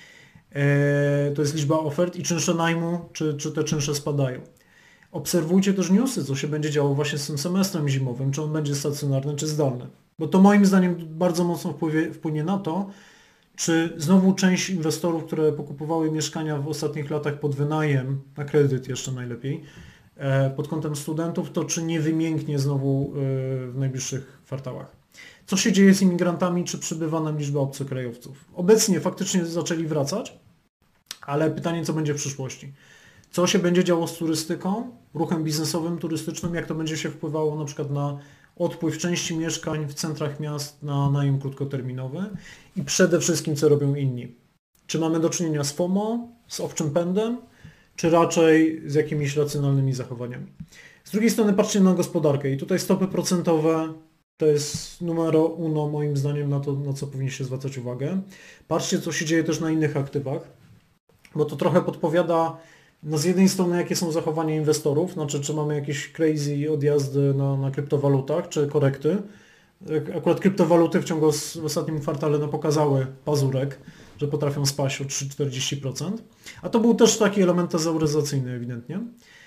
Eee, to jest liczba ofert i czynsze najmu, czy, czy te czynsze spadają. Obserwujcie też newsy, co się będzie działo właśnie z tym semestrem zimowym, czy on będzie stacjonarny, czy zdalny. Bo to moim zdaniem bardzo mocno wpływie, wpłynie na to, czy znowu część inwestorów, które pokupowały mieszkania w ostatnich latach pod wynajem, na kredyt jeszcze najlepiej, pod kątem studentów, to czy nie wymięknie znowu w najbliższych kwartałach. Co się dzieje z imigrantami, czy przybywa nam liczba obcokrajowców? Obecnie faktycznie zaczęli wracać, ale pytanie, co będzie w przyszłości. Co się będzie działo z turystyką, ruchem biznesowym, turystycznym, jak to będzie się wpływało na przykład na odpływ części mieszkań w centrach miast na najem krótkoterminowy i przede wszystkim, co robią inni. Czy mamy do czynienia z FOMO, z owczym pędem, czy raczej z jakimiś racjonalnymi zachowaniami. Z drugiej strony patrzcie na gospodarkę i tutaj stopy procentowe to jest numero uno moim zdaniem na to, na co powinniście zwracać uwagę. Patrzcie, co się dzieje też na innych aktywach, bo to trochę podpowiada no z jednej strony jakie są zachowania inwestorów, znaczy czy mamy jakieś crazy odjazdy na, na kryptowalutach, czy korekty. Akurat kryptowaluty w ciągu w ostatnim kwartale no, pokazały pazurek, że potrafią spaść o trzy do czterdziestu procent. A to był też taki element tezauryzacyjny ewidentnie.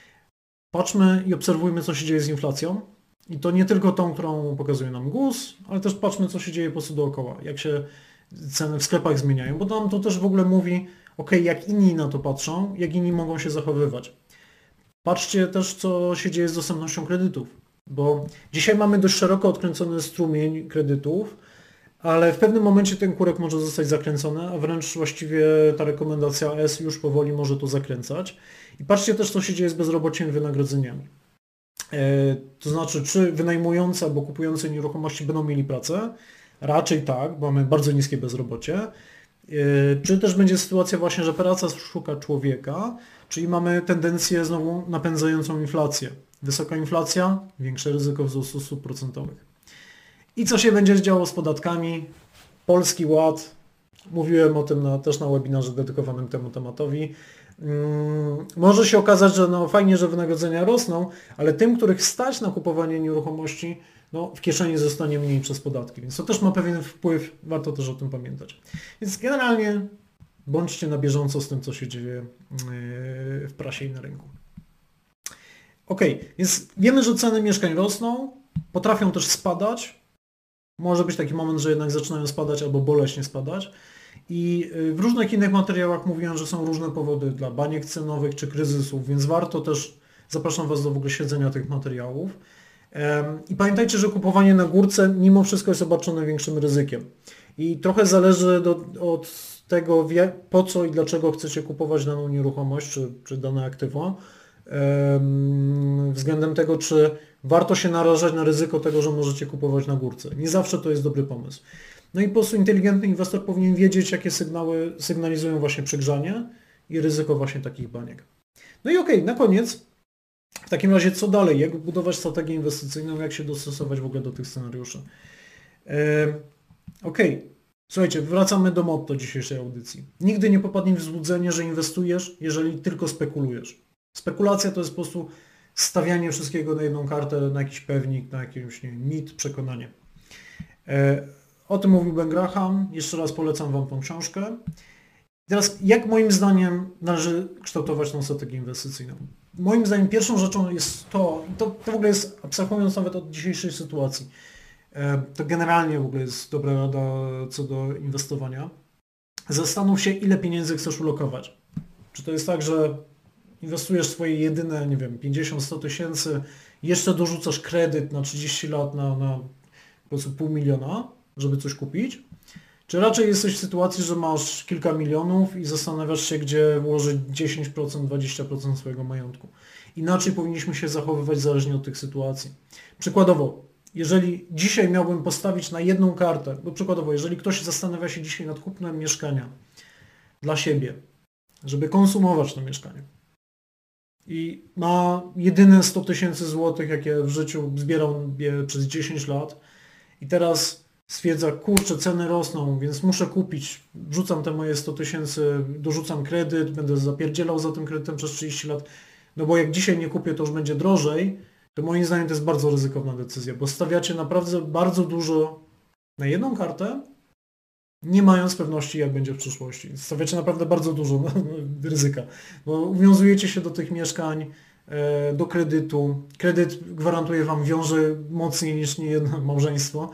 Patrzmy i obserwujmy, co się dzieje z inflacją. I to nie tylko tą, którą pokazuje nam G U S, ale też patrzmy, co się dzieje po prostu dookoła. Jak się ceny w sklepach zmieniają, bo nam to też w ogóle mówi, ok, jak inni na to patrzą, jak inni mogą się zachowywać. Patrzcie też, co się dzieje z dostępnością kredytów, bo dzisiaj mamy dość szeroko odkręcony strumień kredytów, ale w pewnym momencie ten kurek może zostać zakręcony, a wręcz właściwie ta rekomendacja S już powoli może to zakręcać. I patrzcie też, co się dzieje z bezrobociem i wynagrodzeniami. E, to znaczy, czy wynajmujący albo kupujący nieruchomości będą mieli pracę? Raczej tak, bo mamy bardzo niskie bezrobocie. E, czy też będzie sytuacja właśnie, że praca szuka człowieka, czyli mamy tendencję znowu napędzającą inflację. Wysoka inflacja, większe ryzyko wzrostu stóp procentowych. I co się będzie działo z podatkami? Polski Ład, mówiłem o tym na, też na webinarze dedykowanym temu tematowi. Hmm, może się okazać, że no fajnie, że wynagrodzenia rosną, ale tym, których stać na kupowanie nieruchomości, no w kieszeni zostanie mniej przez podatki, więc to też ma pewien wpływ, warto też o tym pamiętać. Więc generalnie bądźcie na bieżąco z tym, co się dzieje w prasie i na rynku. Ok, więc wiemy, że ceny mieszkań rosną, potrafią też spadać. Może być taki moment, że jednak zaczynają spadać albo boleśnie spadać. I w różnych innych materiałach mówiłem, że są różne powody dla baniek cenowych czy kryzysów, więc warto też, zapraszam Was do w ogóle śledzenia tych materiałów. I pamiętajcie, że kupowanie na górce mimo wszystko jest obarczone większym ryzykiem. I trochę zależy do, od tego, po co i dlaczego chcecie kupować daną nieruchomość czy, czy dane aktywo. Względem tego, czy warto się narażać na ryzyko tego, że możecie kupować na górce. Nie zawsze to jest dobry pomysł. No i po prostu inteligentny inwestor powinien wiedzieć, jakie sygnały sygnalizują właśnie przegrzanie i ryzyko właśnie takich baniek. No i okej, okay, na koniec, w takim razie co dalej? Jak budować strategię inwestycyjną, jak się dostosować w ogóle do tych scenariuszy? Yy, okej, okay. Słuchajcie, wracamy do motto dzisiejszej audycji. Nigdy nie popadnij w złudzenie, że inwestujesz, jeżeli tylko spekulujesz. Spekulacja to jest po prostu stawianie wszystkiego na jedną kartę, na jakiś pewnik, na jakiś nie wiem, mit, przekonanie. Yy, o tym mówił Ben Graham, jeszcze raz polecam Wam tą książkę. Teraz, jak moim zdaniem należy kształtować tą strategię inwestycyjną? Moim zdaniem pierwszą rzeczą jest to, i to, to w ogóle jest, abstrahując nawet od dzisiejszej sytuacji, to generalnie w ogóle jest dobra rada co do inwestowania. Zastanów się, ile pieniędzy chcesz ulokować. Czy to jest tak, że inwestujesz swoje jedyne, nie wiem, pięćdziesiąt do stu tysięcy, jeszcze dorzucasz kredyt na trzydzieści lat na, na po prostu pół miliona, żeby coś kupić? Czy raczej jesteś w sytuacji, że masz kilka milionów i zastanawiasz się, gdzie włożyć dziesięć procent, dwadzieścia procent swojego majątku? Inaczej powinniśmy się zachowywać zależnie od tych sytuacji. Przykładowo, jeżeli dzisiaj miałbym postawić na jedną kartę, bo przykładowo, jeżeli ktoś zastanawia się dzisiaj nad kupnem mieszkania dla siebie, żeby konsumować to mieszkanie i ma jedyne sto tysięcy złotych, jakie w życiu zbierał przez dziesięć lat i teraz stwierdza, kurczę, ceny rosną, więc muszę kupić, wrzucam te moje sto tysięcy, dorzucam kredyt, będę zapierdzielał za tym kredytem przez trzydzieści lat, no bo jak dzisiaj nie kupię, to już będzie drożej, to moim zdaniem to jest bardzo ryzykowna decyzja, bo stawiacie naprawdę bardzo dużo na jedną kartę, nie mając pewności, jak będzie w przyszłości. Stawiacie naprawdę bardzo dużo no, ryzyka, bo uwiązujecie się do tych mieszkań, do kredytu. Kredyt, gwarantuję Wam, wiąże mocniej niż niejedno małżeństwo.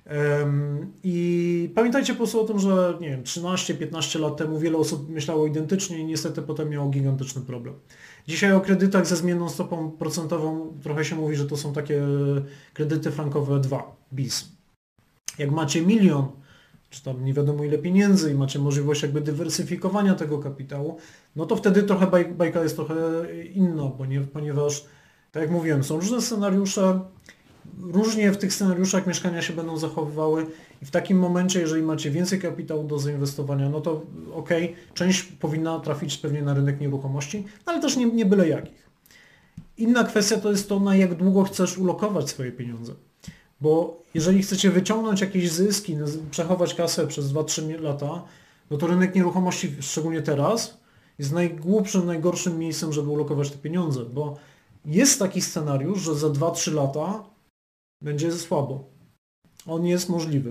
I pamiętajcie po prostu o tym, że nie wiem, trzynaście piętnaście lat temu wiele osób myślało identycznie i niestety potem miało gigantyczny problem. Dzisiaj o kredytach ze zmienną stopą procentową trochę się mówi, że to są takie kredyty frankowe dwa, bis. Jak macie milion, czy tam nie wiadomo ile pieniędzy i macie możliwość jakby dywersyfikowania tego kapitału, no to wtedy trochę baj, bajka jest trochę inna, ponieważ, tak jak mówiłem, są różne scenariusze, różnie w tych scenariuszach mieszkania się będą zachowywały i w takim momencie, jeżeli macie więcej kapitału do zainwestowania, no to okej, okay, część powinna trafić pewnie na rynek nieruchomości, ale też nie, nie byle jakich. Inna kwestia to jest to, na jak długo chcesz ulokować swoje pieniądze. Bo jeżeli chcecie wyciągnąć jakieś zyski, przechować kasę przez dwa trzy lata, no to rynek nieruchomości, szczególnie teraz, jest najgłupszym, najgorszym miejscem, żeby ulokować te pieniądze, bo jest taki scenariusz, że za dwa trzy lata będzie słabo. On jest możliwy.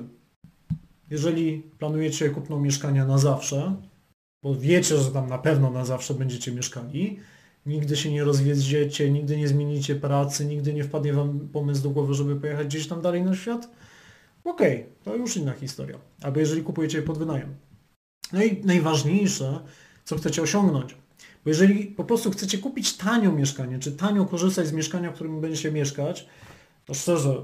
Jeżeli planujecie kupno mieszkania na zawsze, bo wiecie, że tam na pewno na zawsze będziecie mieszkali, nigdy się nie rozwiedziecie, nigdy nie zmienicie pracy, nigdy nie wpadnie Wam pomysł do głowy, żeby pojechać gdzieś tam dalej na świat, okej, okay, to już inna historia. Albo jeżeli kupujecie je pod wynajem. No i najważniejsze, co chcecie osiągnąć. Bo jeżeli po prostu chcecie kupić tanio mieszkanie, czy tanio korzystać z mieszkania, w którym będziecie mieszkać, to szczerze,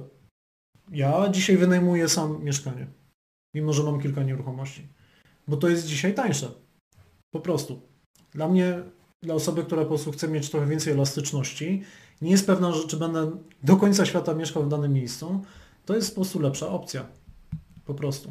ja dzisiaj wynajmuję sam mieszkanie, mimo że mam kilka nieruchomości, bo to jest dzisiaj tańsze. Po prostu. Dla mnie, dla osoby, która po prostu chce mieć trochę więcej elastyczności, nie jest pewna, że czy będę do końca świata mieszkał w danym miejscu, to jest po prostu lepsza opcja. Po prostu.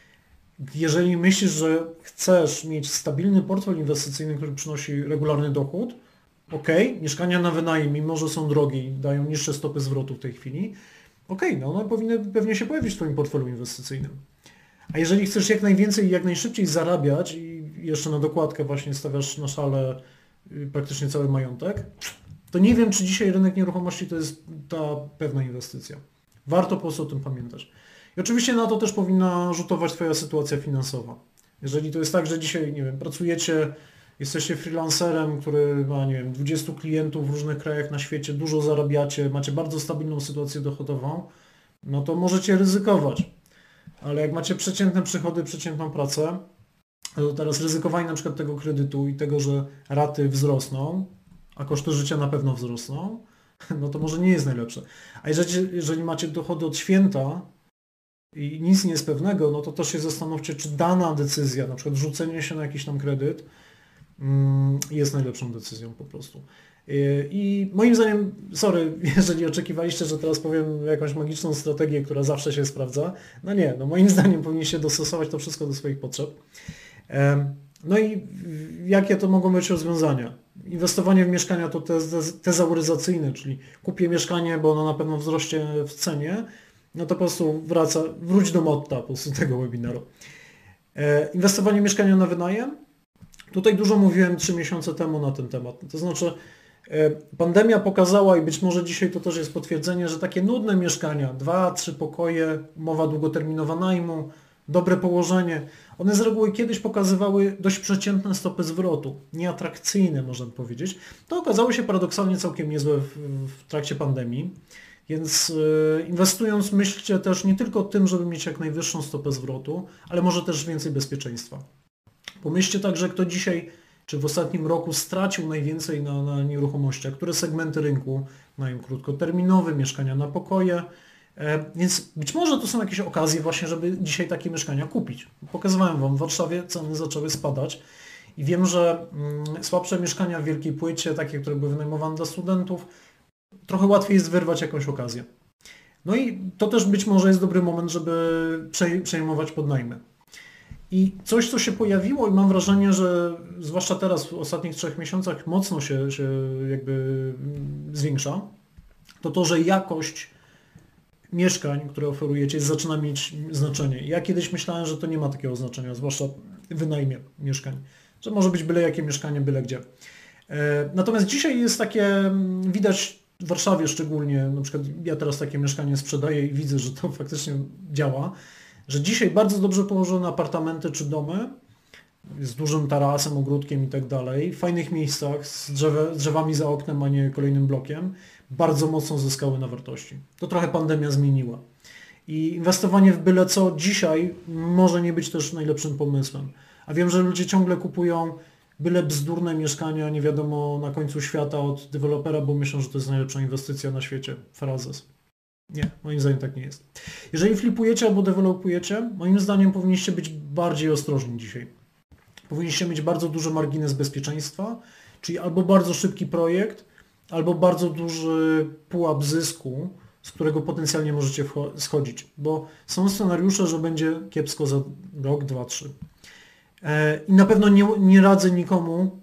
Jeżeli myślisz, że chcesz mieć stabilny portfel inwestycyjny, który przynosi regularny dochód, ok, mieszkania na wynajem, mimo że są drogie i dają niższe stopy zwrotu w tej chwili, ok, no one powinny pewnie się pojawić w Twoim portfelu inwestycyjnym. A jeżeli chcesz jak najwięcej i jak najszybciej zarabiać i jeszcze na dokładkę właśnie stawiasz na szale praktycznie cały majątek, to nie wiem, czy dzisiaj rynek nieruchomości to jest ta pewna inwestycja. Warto po prostu o tym pamiętać. I oczywiście na to też powinna rzutować Twoja sytuacja finansowa. Jeżeli to jest tak, że dzisiaj, nie wiem, pracujecie, jesteście freelancerem, który ma, nie wiem, dwudziestu klientów w różnych krajach na świecie, dużo zarabiacie, macie bardzo stabilną sytuację dochodową, no to możecie ryzykować. Ale jak macie przeciętne przychody, przeciętną pracę, to teraz ryzykowanie na przykład tego kredytu i tego, że raty wzrosną, a koszty życia na pewno wzrosną, no to może nie jest najlepsze. A jeżeli, jeżeli macie dochody od święta i nic nie jest pewnego, no to też się zastanówcie, czy dana decyzja, na przykład rzucenie się na jakiś tam kredyt, jest najlepszą decyzją po prostu. I moim zdaniem, sorry, jeżeli oczekiwaliście, że teraz powiem jakąś magiczną strategię, która zawsze się sprawdza, no nie, no moim zdaniem powinniście dostosować to wszystko do swoich potrzeb. No i jakie to mogą być rozwiązania? Inwestowanie w mieszkania to tezauryzacyjne, czyli kupię mieszkanie, bo ono na pewno wzrośnie w cenie, no to po prostu wraca, wróć do motta po prostu tego webinaru. Inwestowanie w mieszkania na wynajem? Tutaj dużo mówiłem trzy miesiące temu na ten temat. To znaczy pandemia pokazała i być może dzisiaj to też jest potwierdzenie, że takie nudne mieszkania, dwa, trzy pokoje, umowa długoterminowa najmu, dobre położenie, one z reguły kiedyś pokazywały dość przeciętne stopy zwrotu, nieatrakcyjne można powiedzieć. To okazało się paradoksalnie całkiem niezłe w, w trakcie pandemii, więc yy, inwestując myślcie też nie tylko o tym, żeby mieć jak najwyższą stopę zwrotu, ale może też więcej bezpieczeństwa. Pomyślcie także, kto dzisiaj czy w ostatnim roku stracił najwięcej na, na nieruchomościach, które segmenty rynku mają krótkoterminowy, mieszkania na pokoje, e, więc być może to są jakieś okazje właśnie, żeby dzisiaj takie mieszkania kupić. Pokazywałem Wam, w Warszawie ceny zaczęły spadać i wiem, że mm, słabsze mieszkania w Wielkiej Płycie, takie, które były wynajmowane dla studentów, trochę łatwiej jest wyrwać jakąś okazję. No i to też być może jest dobry moment, żeby przejmować podnajmy. I coś, co się pojawiło i mam wrażenie, że zwłaszcza teraz w ostatnich trzech miesiącach mocno się, się jakby zwiększa, to to, że jakość mieszkań, które oferujecie, zaczyna mieć znaczenie. Ja kiedyś myślałem, że to nie ma takiego znaczenia, zwłaszcza wynajmie mieszkań, że może być byle jakie mieszkanie, byle gdzie. Natomiast dzisiaj jest takie, widać w Warszawie szczególnie, na przykład ja teraz takie mieszkanie sprzedaję i widzę, że to faktycznie działa, że dzisiaj bardzo dobrze położone apartamenty czy domy z dużym tarasem, ogródkiem i tak dalej, w fajnych miejscach, z, drzew, z drzewami za oknem, a nie kolejnym blokiem, bardzo mocno zyskały na wartości. To trochę pandemia zmieniła. I inwestowanie w byle co dzisiaj może nie być też najlepszym pomysłem. A wiem, że ludzie ciągle kupują byle bzdurne mieszkania, nie wiadomo, na końcu świata od dewelopera, bo myślą, że to jest najlepsza inwestycja na świecie. Frazes. Nie, moim zdaniem tak nie jest. Jeżeli flipujecie albo dewelopujecie, moim zdaniem powinniście być bardziej ostrożni dzisiaj. Powinniście mieć bardzo duży margines bezpieczeństwa, czyli albo bardzo szybki projekt, albo bardzo duży pułap zysku, z którego potencjalnie możecie schodzić, bo są scenariusze, że będzie kiepsko za rok, dwa, trzy. I na pewno nie, nie radzę nikomu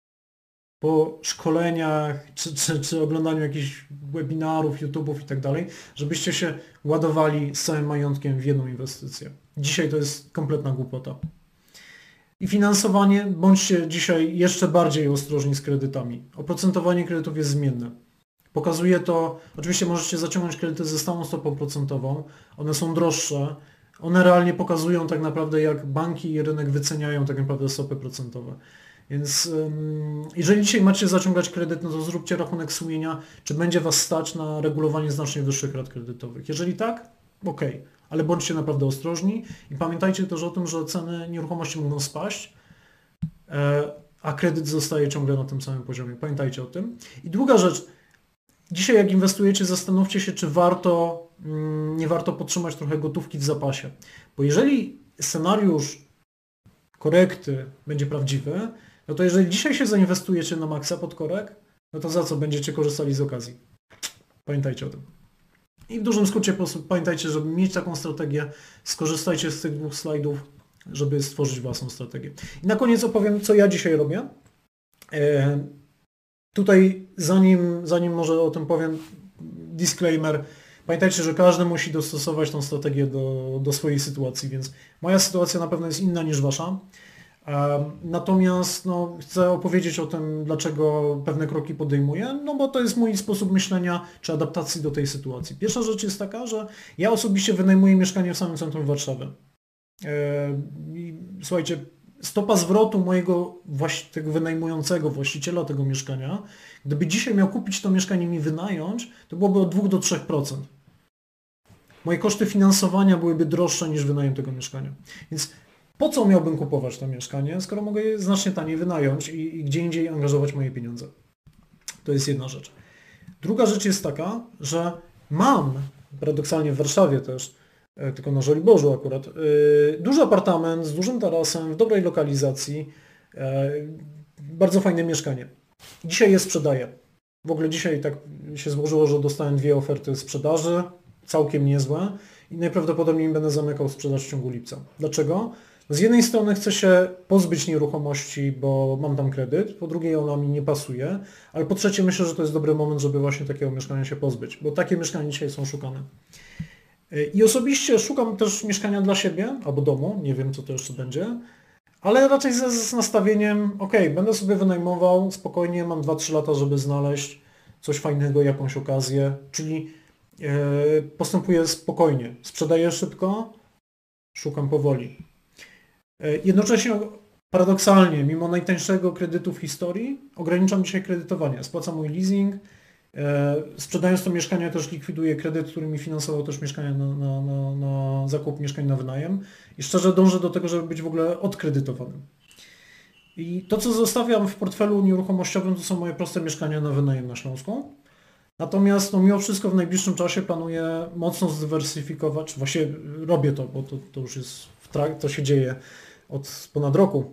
po szkoleniach, czy, czy, czy oglądaniu jakichś webinarów, YouTube'ów i tak dalej, żebyście się ładowali z całym majątkiem w jedną inwestycję. Dzisiaj to jest kompletna głupota. I finansowanie, bądźcie dzisiaj jeszcze bardziej ostrożni z kredytami. Oprocentowanie kredytów jest zmienne. Pokazuje to, oczywiście możecie zaciągnąć kredyty ze stałą stopą procentową, one są droższe, one realnie pokazują tak naprawdę, jak banki i rynek wyceniają tak naprawdę stopy procentowe. Więc um, jeżeli dzisiaj macie zaciągać kredyt, no to zróbcie rachunek sumienia, czy będzie Was stać na regulowanie znacznie wyższych rat kredytowych. Jeżeli tak, okej, okay. Ale bądźcie naprawdę ostrożni i pamiętajcie też o tym, że ceny nieruchomości mogą spaść, e, a kredyt zostaje ciągle na tym samym poziomie. Pamiętajcie o tym. I druga rzecz, dzisiaj jak inwestujecie, zastanówcie się, czy warto, mm, nie warto podtrzymać trochę gotówki w zapasie. Bo jeżeli scenariusz korekty będzie prawdziwy, no to jeżeli dzisiaj się zainwestujecie na maksa pod korek, no to za co będziecie korzystali z okazji? Pamiętajcie o tym. I w dużym skrócie po prostu pamiętajcie, żeby mieć taką strategię, skorzystajcie z tych dwóch slajdów, żeby stworzyć własną strategię. I na koniec opowiem, co ja dzisiaj robię. E, tutaj zanim, zanim może o tym powiem, disclaimer, pamiętajcie, że każdy musi dostosować tą strategię do, do swojej sytuacji, więc moja sytuacja na pewno jest inna niż Wasza. Natomiast no, chcę opowiedzieć o tym, dlaczego pewne kroki podejmuję, no bo to jest mój sposób myślenia czy adaptacji do tej sytuacji. Pierwsza rzecz jest taka, że ja osobiście wynajmuję mieszkanie w samym centrum Warszawy. I, słuchajcie, stopa zwrotu mojego tego wynajmującego, właściciela tego mieszkania, gdyby dzisiaj miał kupić to mieszkanie i mi wynająć, to byłoby od dwóch do trzech procent. Moje koszty finansowania byłyby droższe niż wynajem tego mieszkania. Więc po co miałbym kupować to mieszkanie, skoro mogę je znacznie taniej wynająć i, i gdzie indziej angażować moje pieniądze? To jest jedna rzecz. Druga rzecz jest taka, że mam, paradoksalnie w Warszawie też, tylko na Żoliborzu akurat, yy, duży apartament z dużym tarasem, w dobrej lokalizacji, yy, bardzo fajne mieszkanie. Dzisiaj je sprzedaję. W ogóle dzisiaj tak się złożyło, że dostałem dwie oferty sprzedaży, całkiem niezłe i najprawdopodobniej będę zamykał sprzedaż w ciągu lipca. Dlaczego? Z jednej strony chcę się pozbyć nieruchomości, bo mam tam kredyt, po drugie ona mi nie pasuje, ale po trzecie myślę, że to jest dobry moment, żeby właśnie takiego mieszkania się pozbyć, bo takie mieszkania dzisiaj są szukane. I osobiście szukam też mieszkania dla siebie albo domu, nie wiem co to jeszcze będzie, ale raczej z, z nastawieniem, ok, będę sobie wynajmował, spokojnie, mam dwa trzy lata, żeby znaleźć coś fajnego, jakąś okazję, czyli yy, postępuję spokojnie, sprzedaję szybko, szukam powoli. Yy, jednocześnie paradoksalnie, mimo najtańszego kredytu w historii, ograniczam dzisiaj kredytowanie, spłacam mój leasing, sprzedając to mieszkanie też likwiduję kredyt, który mi finansował też mieszkania na, na, na, na zakup mieszkań na wynajem i szczerze dążę do tego, żeby być w ogóle odkredytowanym. I to, co zostawiam w portfelu nieruchomościowym, to są moje proste mieszkania na wynajem na Śląsku. Natomiast no, mimo wszystko w najbliższym czasie planuję mocno zdywersyfikować, właśnie robię to, bo to, to już jest w trak, to się dzieje od ponad roku.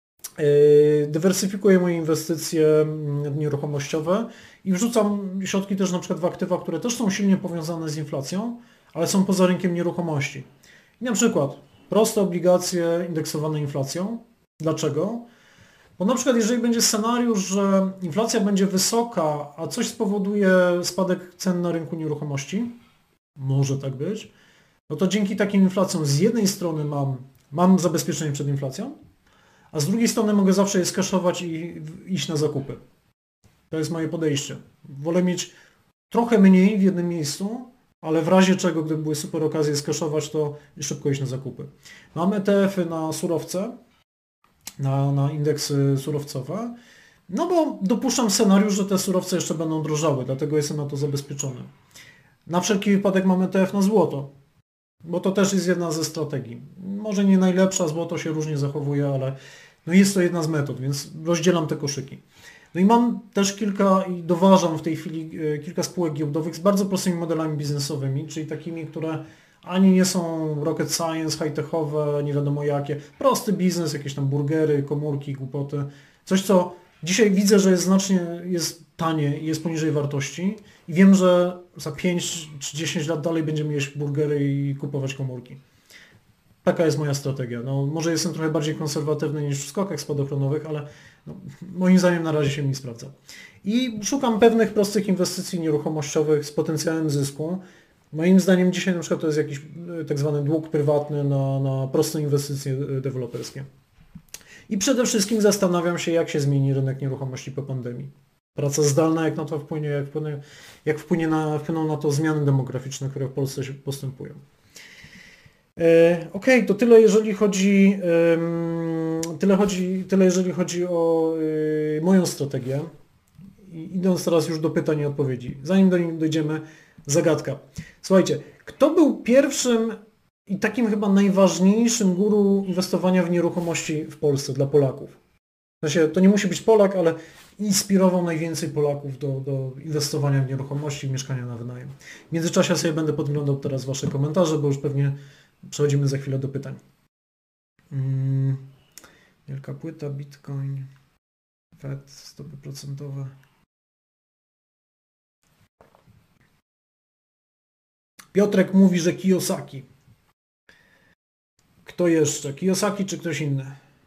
Dywersyfikuję moje inwestycje nieruchomościowe i wrzucam środki też na przykład w aktywa, które też są silnie powiązane z inflacją, ale są poza rynkiem nieruchomości. I na przykład proste obligacje indeksowane inflacją. Dlaczego? Bo na przykład jeżeli będzie scenariusz, że inflacja będzie wysoka, a coś spowoduje spadek cen na rynku nieruchomości, może tak być, no to dzięki takim inflacjom z jednej strony mam, mam zabezpieczenie przed inflacją, a z drugiej strony mogę zawsze je skaszować i iść na zakupy. To jest moje podejście. Wolę mieć trochę mniej w jednym miejscu, ale w razie czego, gdyby były super okazje skaszować, to szybko iść na zakupy. Mam E T F-y na surowce, na, na indeksy surowcowe, no bo dopuszczam scenariusz, że te surowce jeszcze będą drożały, dlatego jestem na to zabezpieczony. Na wszelki wypadek mam E T F na złoto, bo to też jest jedna ze strategii. Może nie najlepsza, złoto się różnie zachowuje, ale no jest to jedna z metod, więc rozdzielam te koszyki. No i mam też kilka, i doważam w tej chwili kilka spółek giełdowych z bardzo prostymi modelami biznesowymi, czyli takimi, które ani nie są rocket science, high-techowe, nie wiadomo jakie. Prosty biznes, jakieś tam burgery, komórki, głupoty. Coś, co dzisiaj widzę, że jest znacznie jest tanie i jest poniżej wartości i wiem, że za pięć czy dziesięć lat dalej będziemy jeść burgery i kupować komórki. Taka jest moja strategia. No, może jestem trochę bardziej konserwatywny niż w skokach spadochronowych, ale no, moim zdaniem na razie się mi sprawdza. I szukam pewnych prostych inwestycji nieruchomościowych z potencjałem zysku. Moim zdaniem dzisiaj na przykład to jest jakiś tak zwany dług prywatny na, na proste inwestycje deweloperskie. I przede wszystkim zastanawiam się, jak się zmieni rynek nieruchomości po pandemii. Praca zdalna, jak na to wpłynie, jak, wpłynie, jak wpłynie na, wpłyną na to zmiany demograficzne, które w Polsce się postępują. E, ok, to tyle jeżeli chodzi, e, tyle chodzi, tyle jeżeli chodzi o e, moją strategię. I idąc teraz już do pytań i odpowiedzi. Zanim do nich dojdziemy, zagadka. Słuchajcie, kto był pierwszym i takim chyba najważniejszym guru inwestowania w nieruchomości w Polsce dla Polaków? Znaczy, to nie musi być Polak, ale inspirował najwięcej Polaków do, do inwestowania w nieruchomości i mieszkania na wynajem. W międzyczasie sobie będę podglądał teraz Wasze komentarze, bo już pewnie przechodzimy za chwilę do pytań. Hmm. Wielka płyta, Bitcoin, Fed, stopy procentowe. Piotrek mówi, że Kiyosaki. Kto jeszcze? Kiyosaki czy ktoś inny?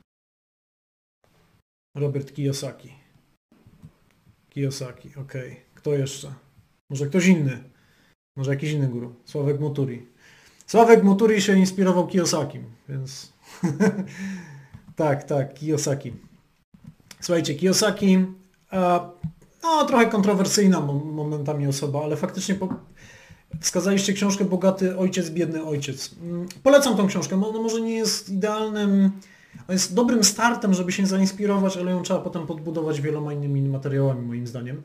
Robert Kiyosaki. Kiyosaki, ok. Kto jeszcze? Może ktoś inny? Może jakiś inny guru? Sławek Moturi. Sławek Moturi się inspirował Kiyosakim, więc... tak, tak, Kiyosaki. Słuchajcie, Kiyosaki, a, no trochę kontrowersyjna momentami osoba, ale faktycznie po... wskazaliście książkę Bogaty ojciec, biedny ojciec. Polecam tą książkę, ona może nie jest idealnym, jest dobrym startem, żeby się zainspirować, ale ją trzeba potem podbudować wieloma innymi materiałami, moim zdaniem.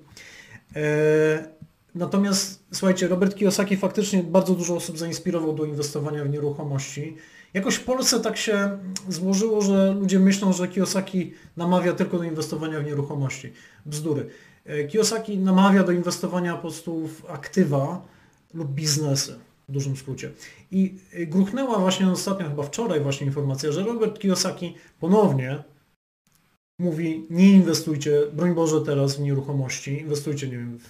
Natomiast, słuchajcie, Robert Kiyosaki faktycznie bardzo dużo osób zainspirował do inwestowania w nieruchomości. Jakoś w Polsce tak się złożyło, że ludzie myślą, że Kiyosaki namawia tylko do inwestowania w nieruchomości. Bzdury. Kiyosaki namawia do inwestowania po prostu w aktywa lub biznesy, w dużym skrócie. I gruchnęła właśnie ostatnio, chyba wczoraj właśnie informacja, że Robert Kiyosaki ponownie mówi nie inwestujcie, broń Boże teraz w nieruchomości, inwestujcie, nie wiem, w,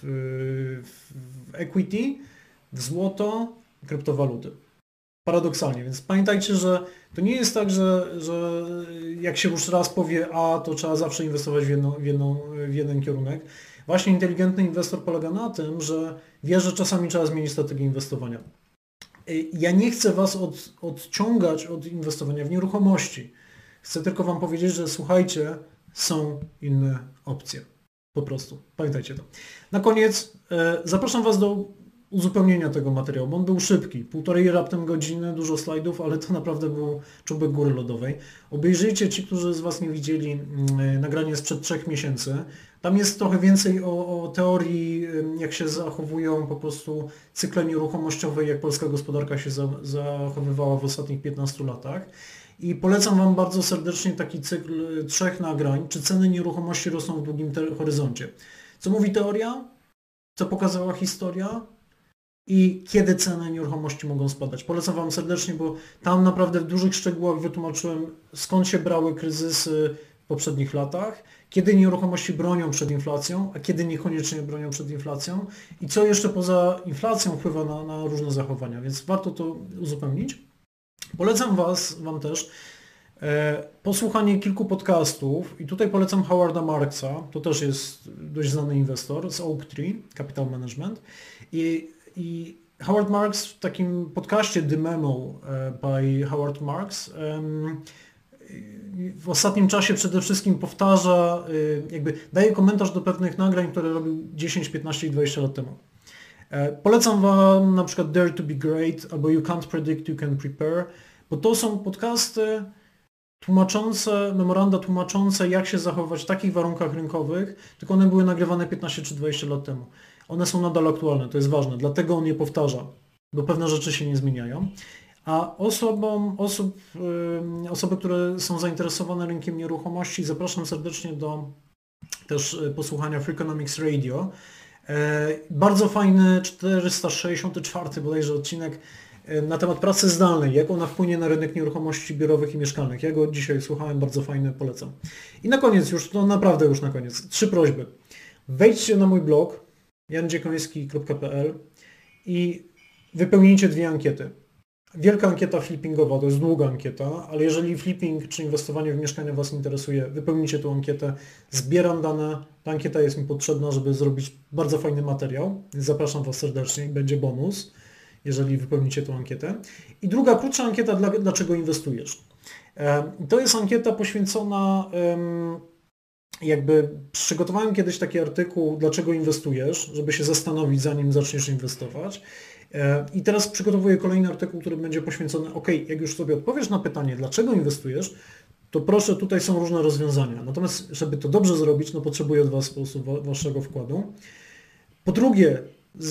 w equity, w złoto, kryptowaluty. Paradoksalnie, więc pamiętajcie, że to nie jest tak, że, że jak się już raz powie A, to trzeba zawsze inwestować w, jedno, w, jedną, w jeden kierunek. Właśnie inteligentny inwestor polega na tym, że wie, że czasami trzeba zmienić strategię inwestowania. Ja nie chcę Was od, odciągać od inwestowania w nieruchomości. Chcę tylko Wam powiedzieć, że słuchajcie, są inne opcje. Po prostu. Pamiętajcie to. Na koniec e, zapraszam Was do uzupełnienia tego materiału, bo on był szybki. Półtorej raptem godziny, dużo slajdów, ale to naprawdę był czubek góry lodowej. Obejrzyjcie ci, którzy z Was nie widzieli e, nagranie sprzed trzech miesięcy. Tam jest trochę więcej o, o teorii, jak się zachowują po prostu cykle nieruchomościowe, jak polska gospodarka się za, zachowywała w ostatnich piętnastu latach. I polecam Wam bardzo serdecznie taki cykl trzech nagrań, czy ceny nieruchomości rosną w długim horyzoncie. Co mówi teoria? Co pokazała historia? I kiedy ceny nieruchomości mogą spadać. Polecam Wam serdecznie, bo tam naprawdę w dużych szczegółach wytłumaczyłem, skąd się brały kryzysy w poprzednich latach, kiedy nieruchomości bronią przed inflacją, a kiedy niekoniecznie bronią przed inflacją i co jeszcze poza inflacją wpływa na, na różne zachowania, więc warto to uzupełnić. Polecam Was, Wam też e, posłuchanie kilku podcastów i tutaj polecam Howarda Marksa, to też jest dość znany inwestor z Oaktree Capital Management i, i Howard Marks w takim podcaście The Memo e, by Howard Marks e, w ostatnim czasie przede wszystkim powtarza, e, jakby daje komentarz do pewnych nagrań, które robił dziesięć, piętnaście i dwadzieścia lat temu. Polecam Wam na przykład Dare to be Great albo You Can't Predict, You Can Prepare, bo to są podcasty tłumaczące, memoranda tłumaczące, jak się zachować w takich warunkach rynkowych, tylko one były nagrywane piętnaście czy dwadzieścia lat temu. One są nadal aktualne, to jest ważne, dlatego on je powtarza, bo pewne rzeczy się nie zmieniają. A osobom, osób, yy, osoby, które są zainteresowane rynkiem nieruchomości, zapraszam serdecznie do też posłuchania Freakonomics Radio. Bardzo fajny czterysta sześćdziesiąty czwarty bodajże odcinek na temat pracy zdalnej, jak ona wpłynie na rynek nieruchomości biurowych i mieszkalnych. Ja go dzisiaj słuchałem, bardzo fajny, polecam. I na koniec już, no naprawdę już na koniec, trzy prośby. Wejdźcie na mój blog jan dziekoński kropka p l i wypełnijcie dwie ankiety. Wielka ankieta flippingowa, to jest długa ankieta, ale jeżeli flipping czy inwestowanie w mieszkania Was interesuje, wypełnijcie tę ankietę. Zbieram dane, ta ankieta jest mi potrzebna, żeby zrobić bardzo fajny materiał. Zapraszam Was serdecznie, będzie bonus, jeżeli wypełnicie tę ankietę. I druga, krótsza ankieta, dla, dlaczego inwestujesz. To jest ankieta poświęcona, jakby przygotowałem kiedyś taki artykuł, dlaczego inwestujesz, żeby się zastanowić, zanim zaczniesz inwestować. I teraz przygotowuję kolejny artykuł, który będzie poświęcony, ok, jak już sobie odpowiesz na pytanie, dlaczego inwestujesz, to proszę, tutaj są różne rozwiązania. Natomiast, żeby to dobrze zrobić, no potrzebuję od Was po prostu Waszego wkładu. Po drugie,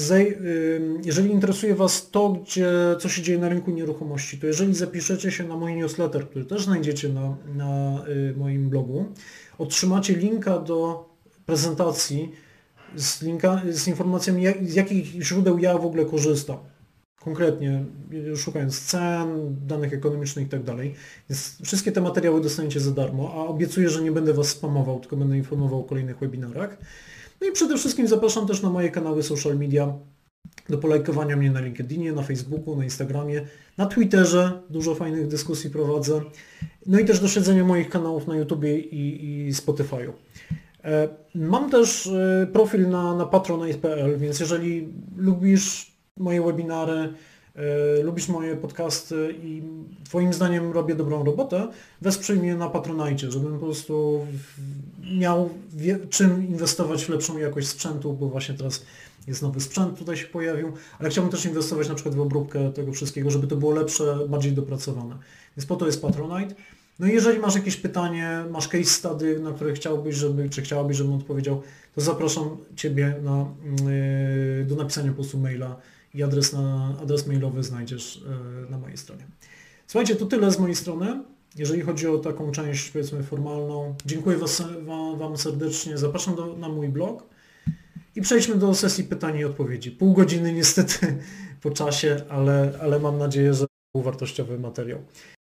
jeżeli interesuje Was to, gdzie, co się dzieje na rynku nieruchomości, to jeżeli zapiszecie się na mój newsletter, który też znajdziecie na, na moim blogu, otrzymacie linka do prezentacji z, linka, z informacjami, jak, z jakich źródeł ja w ogóle korzystam. Konkretnie szukając cen, danych ekonomicznych i tak dalej. Więc wszystkie te materiały dostaniecie za darmo, a obiecuję, że nie będę Was spamował, tylko będę informował o kolejnych webinarach. No i przede wszystkim zapraszam też na moje kanały social media, do polajkowania mnie na LinkedInie, na Facebooku, na Instagramie, na Twitterze, dużo fajnych dyskusji prowadzę. No i też do śledzenia moich kanałów na YouTubie i, i Spotify'u. Mam też profil na, na patronite kropka p l, więc jeżeli lubisz moje webinary, lubisz moje podcasty i Twoim zdaniem robię dobrą robotę, wesprzyj mnie na Patronite, żebym po prostu miał wie, czym inwestować w lepszą jakość sprzętu, bo właśnie teraz jest nowy sprzęt, tutaj się pojawił, ale chciałbym też inwestować na przykład w obróbkę tego wszystkiego, żeby to było lepsze, bardziej dopracowane. Więc po to jest Patronite. No i jeżeli masz jakieś pytanie, masz case study, na które chciałbyś, żeby, czy chciałabyś, żebym odpowiedział, to zapraszam Ciebie na, yy, do napisania po prostu maila i adres, na, adres mailowy znajdziesz yy, na mojej stronie. Słuchajcie, to tyle z mojej strony, jeżeli chodzi o taką część, powiedzmy, formalną. Dziękuję was, wam, wam serdecznie, zapraszam do, na mój blog i przejdźmy do sesji pytań i odpowiedzi. Pół godziny niestety po czasie, ale, ale mam nadzieję, że był wartościowy materiał.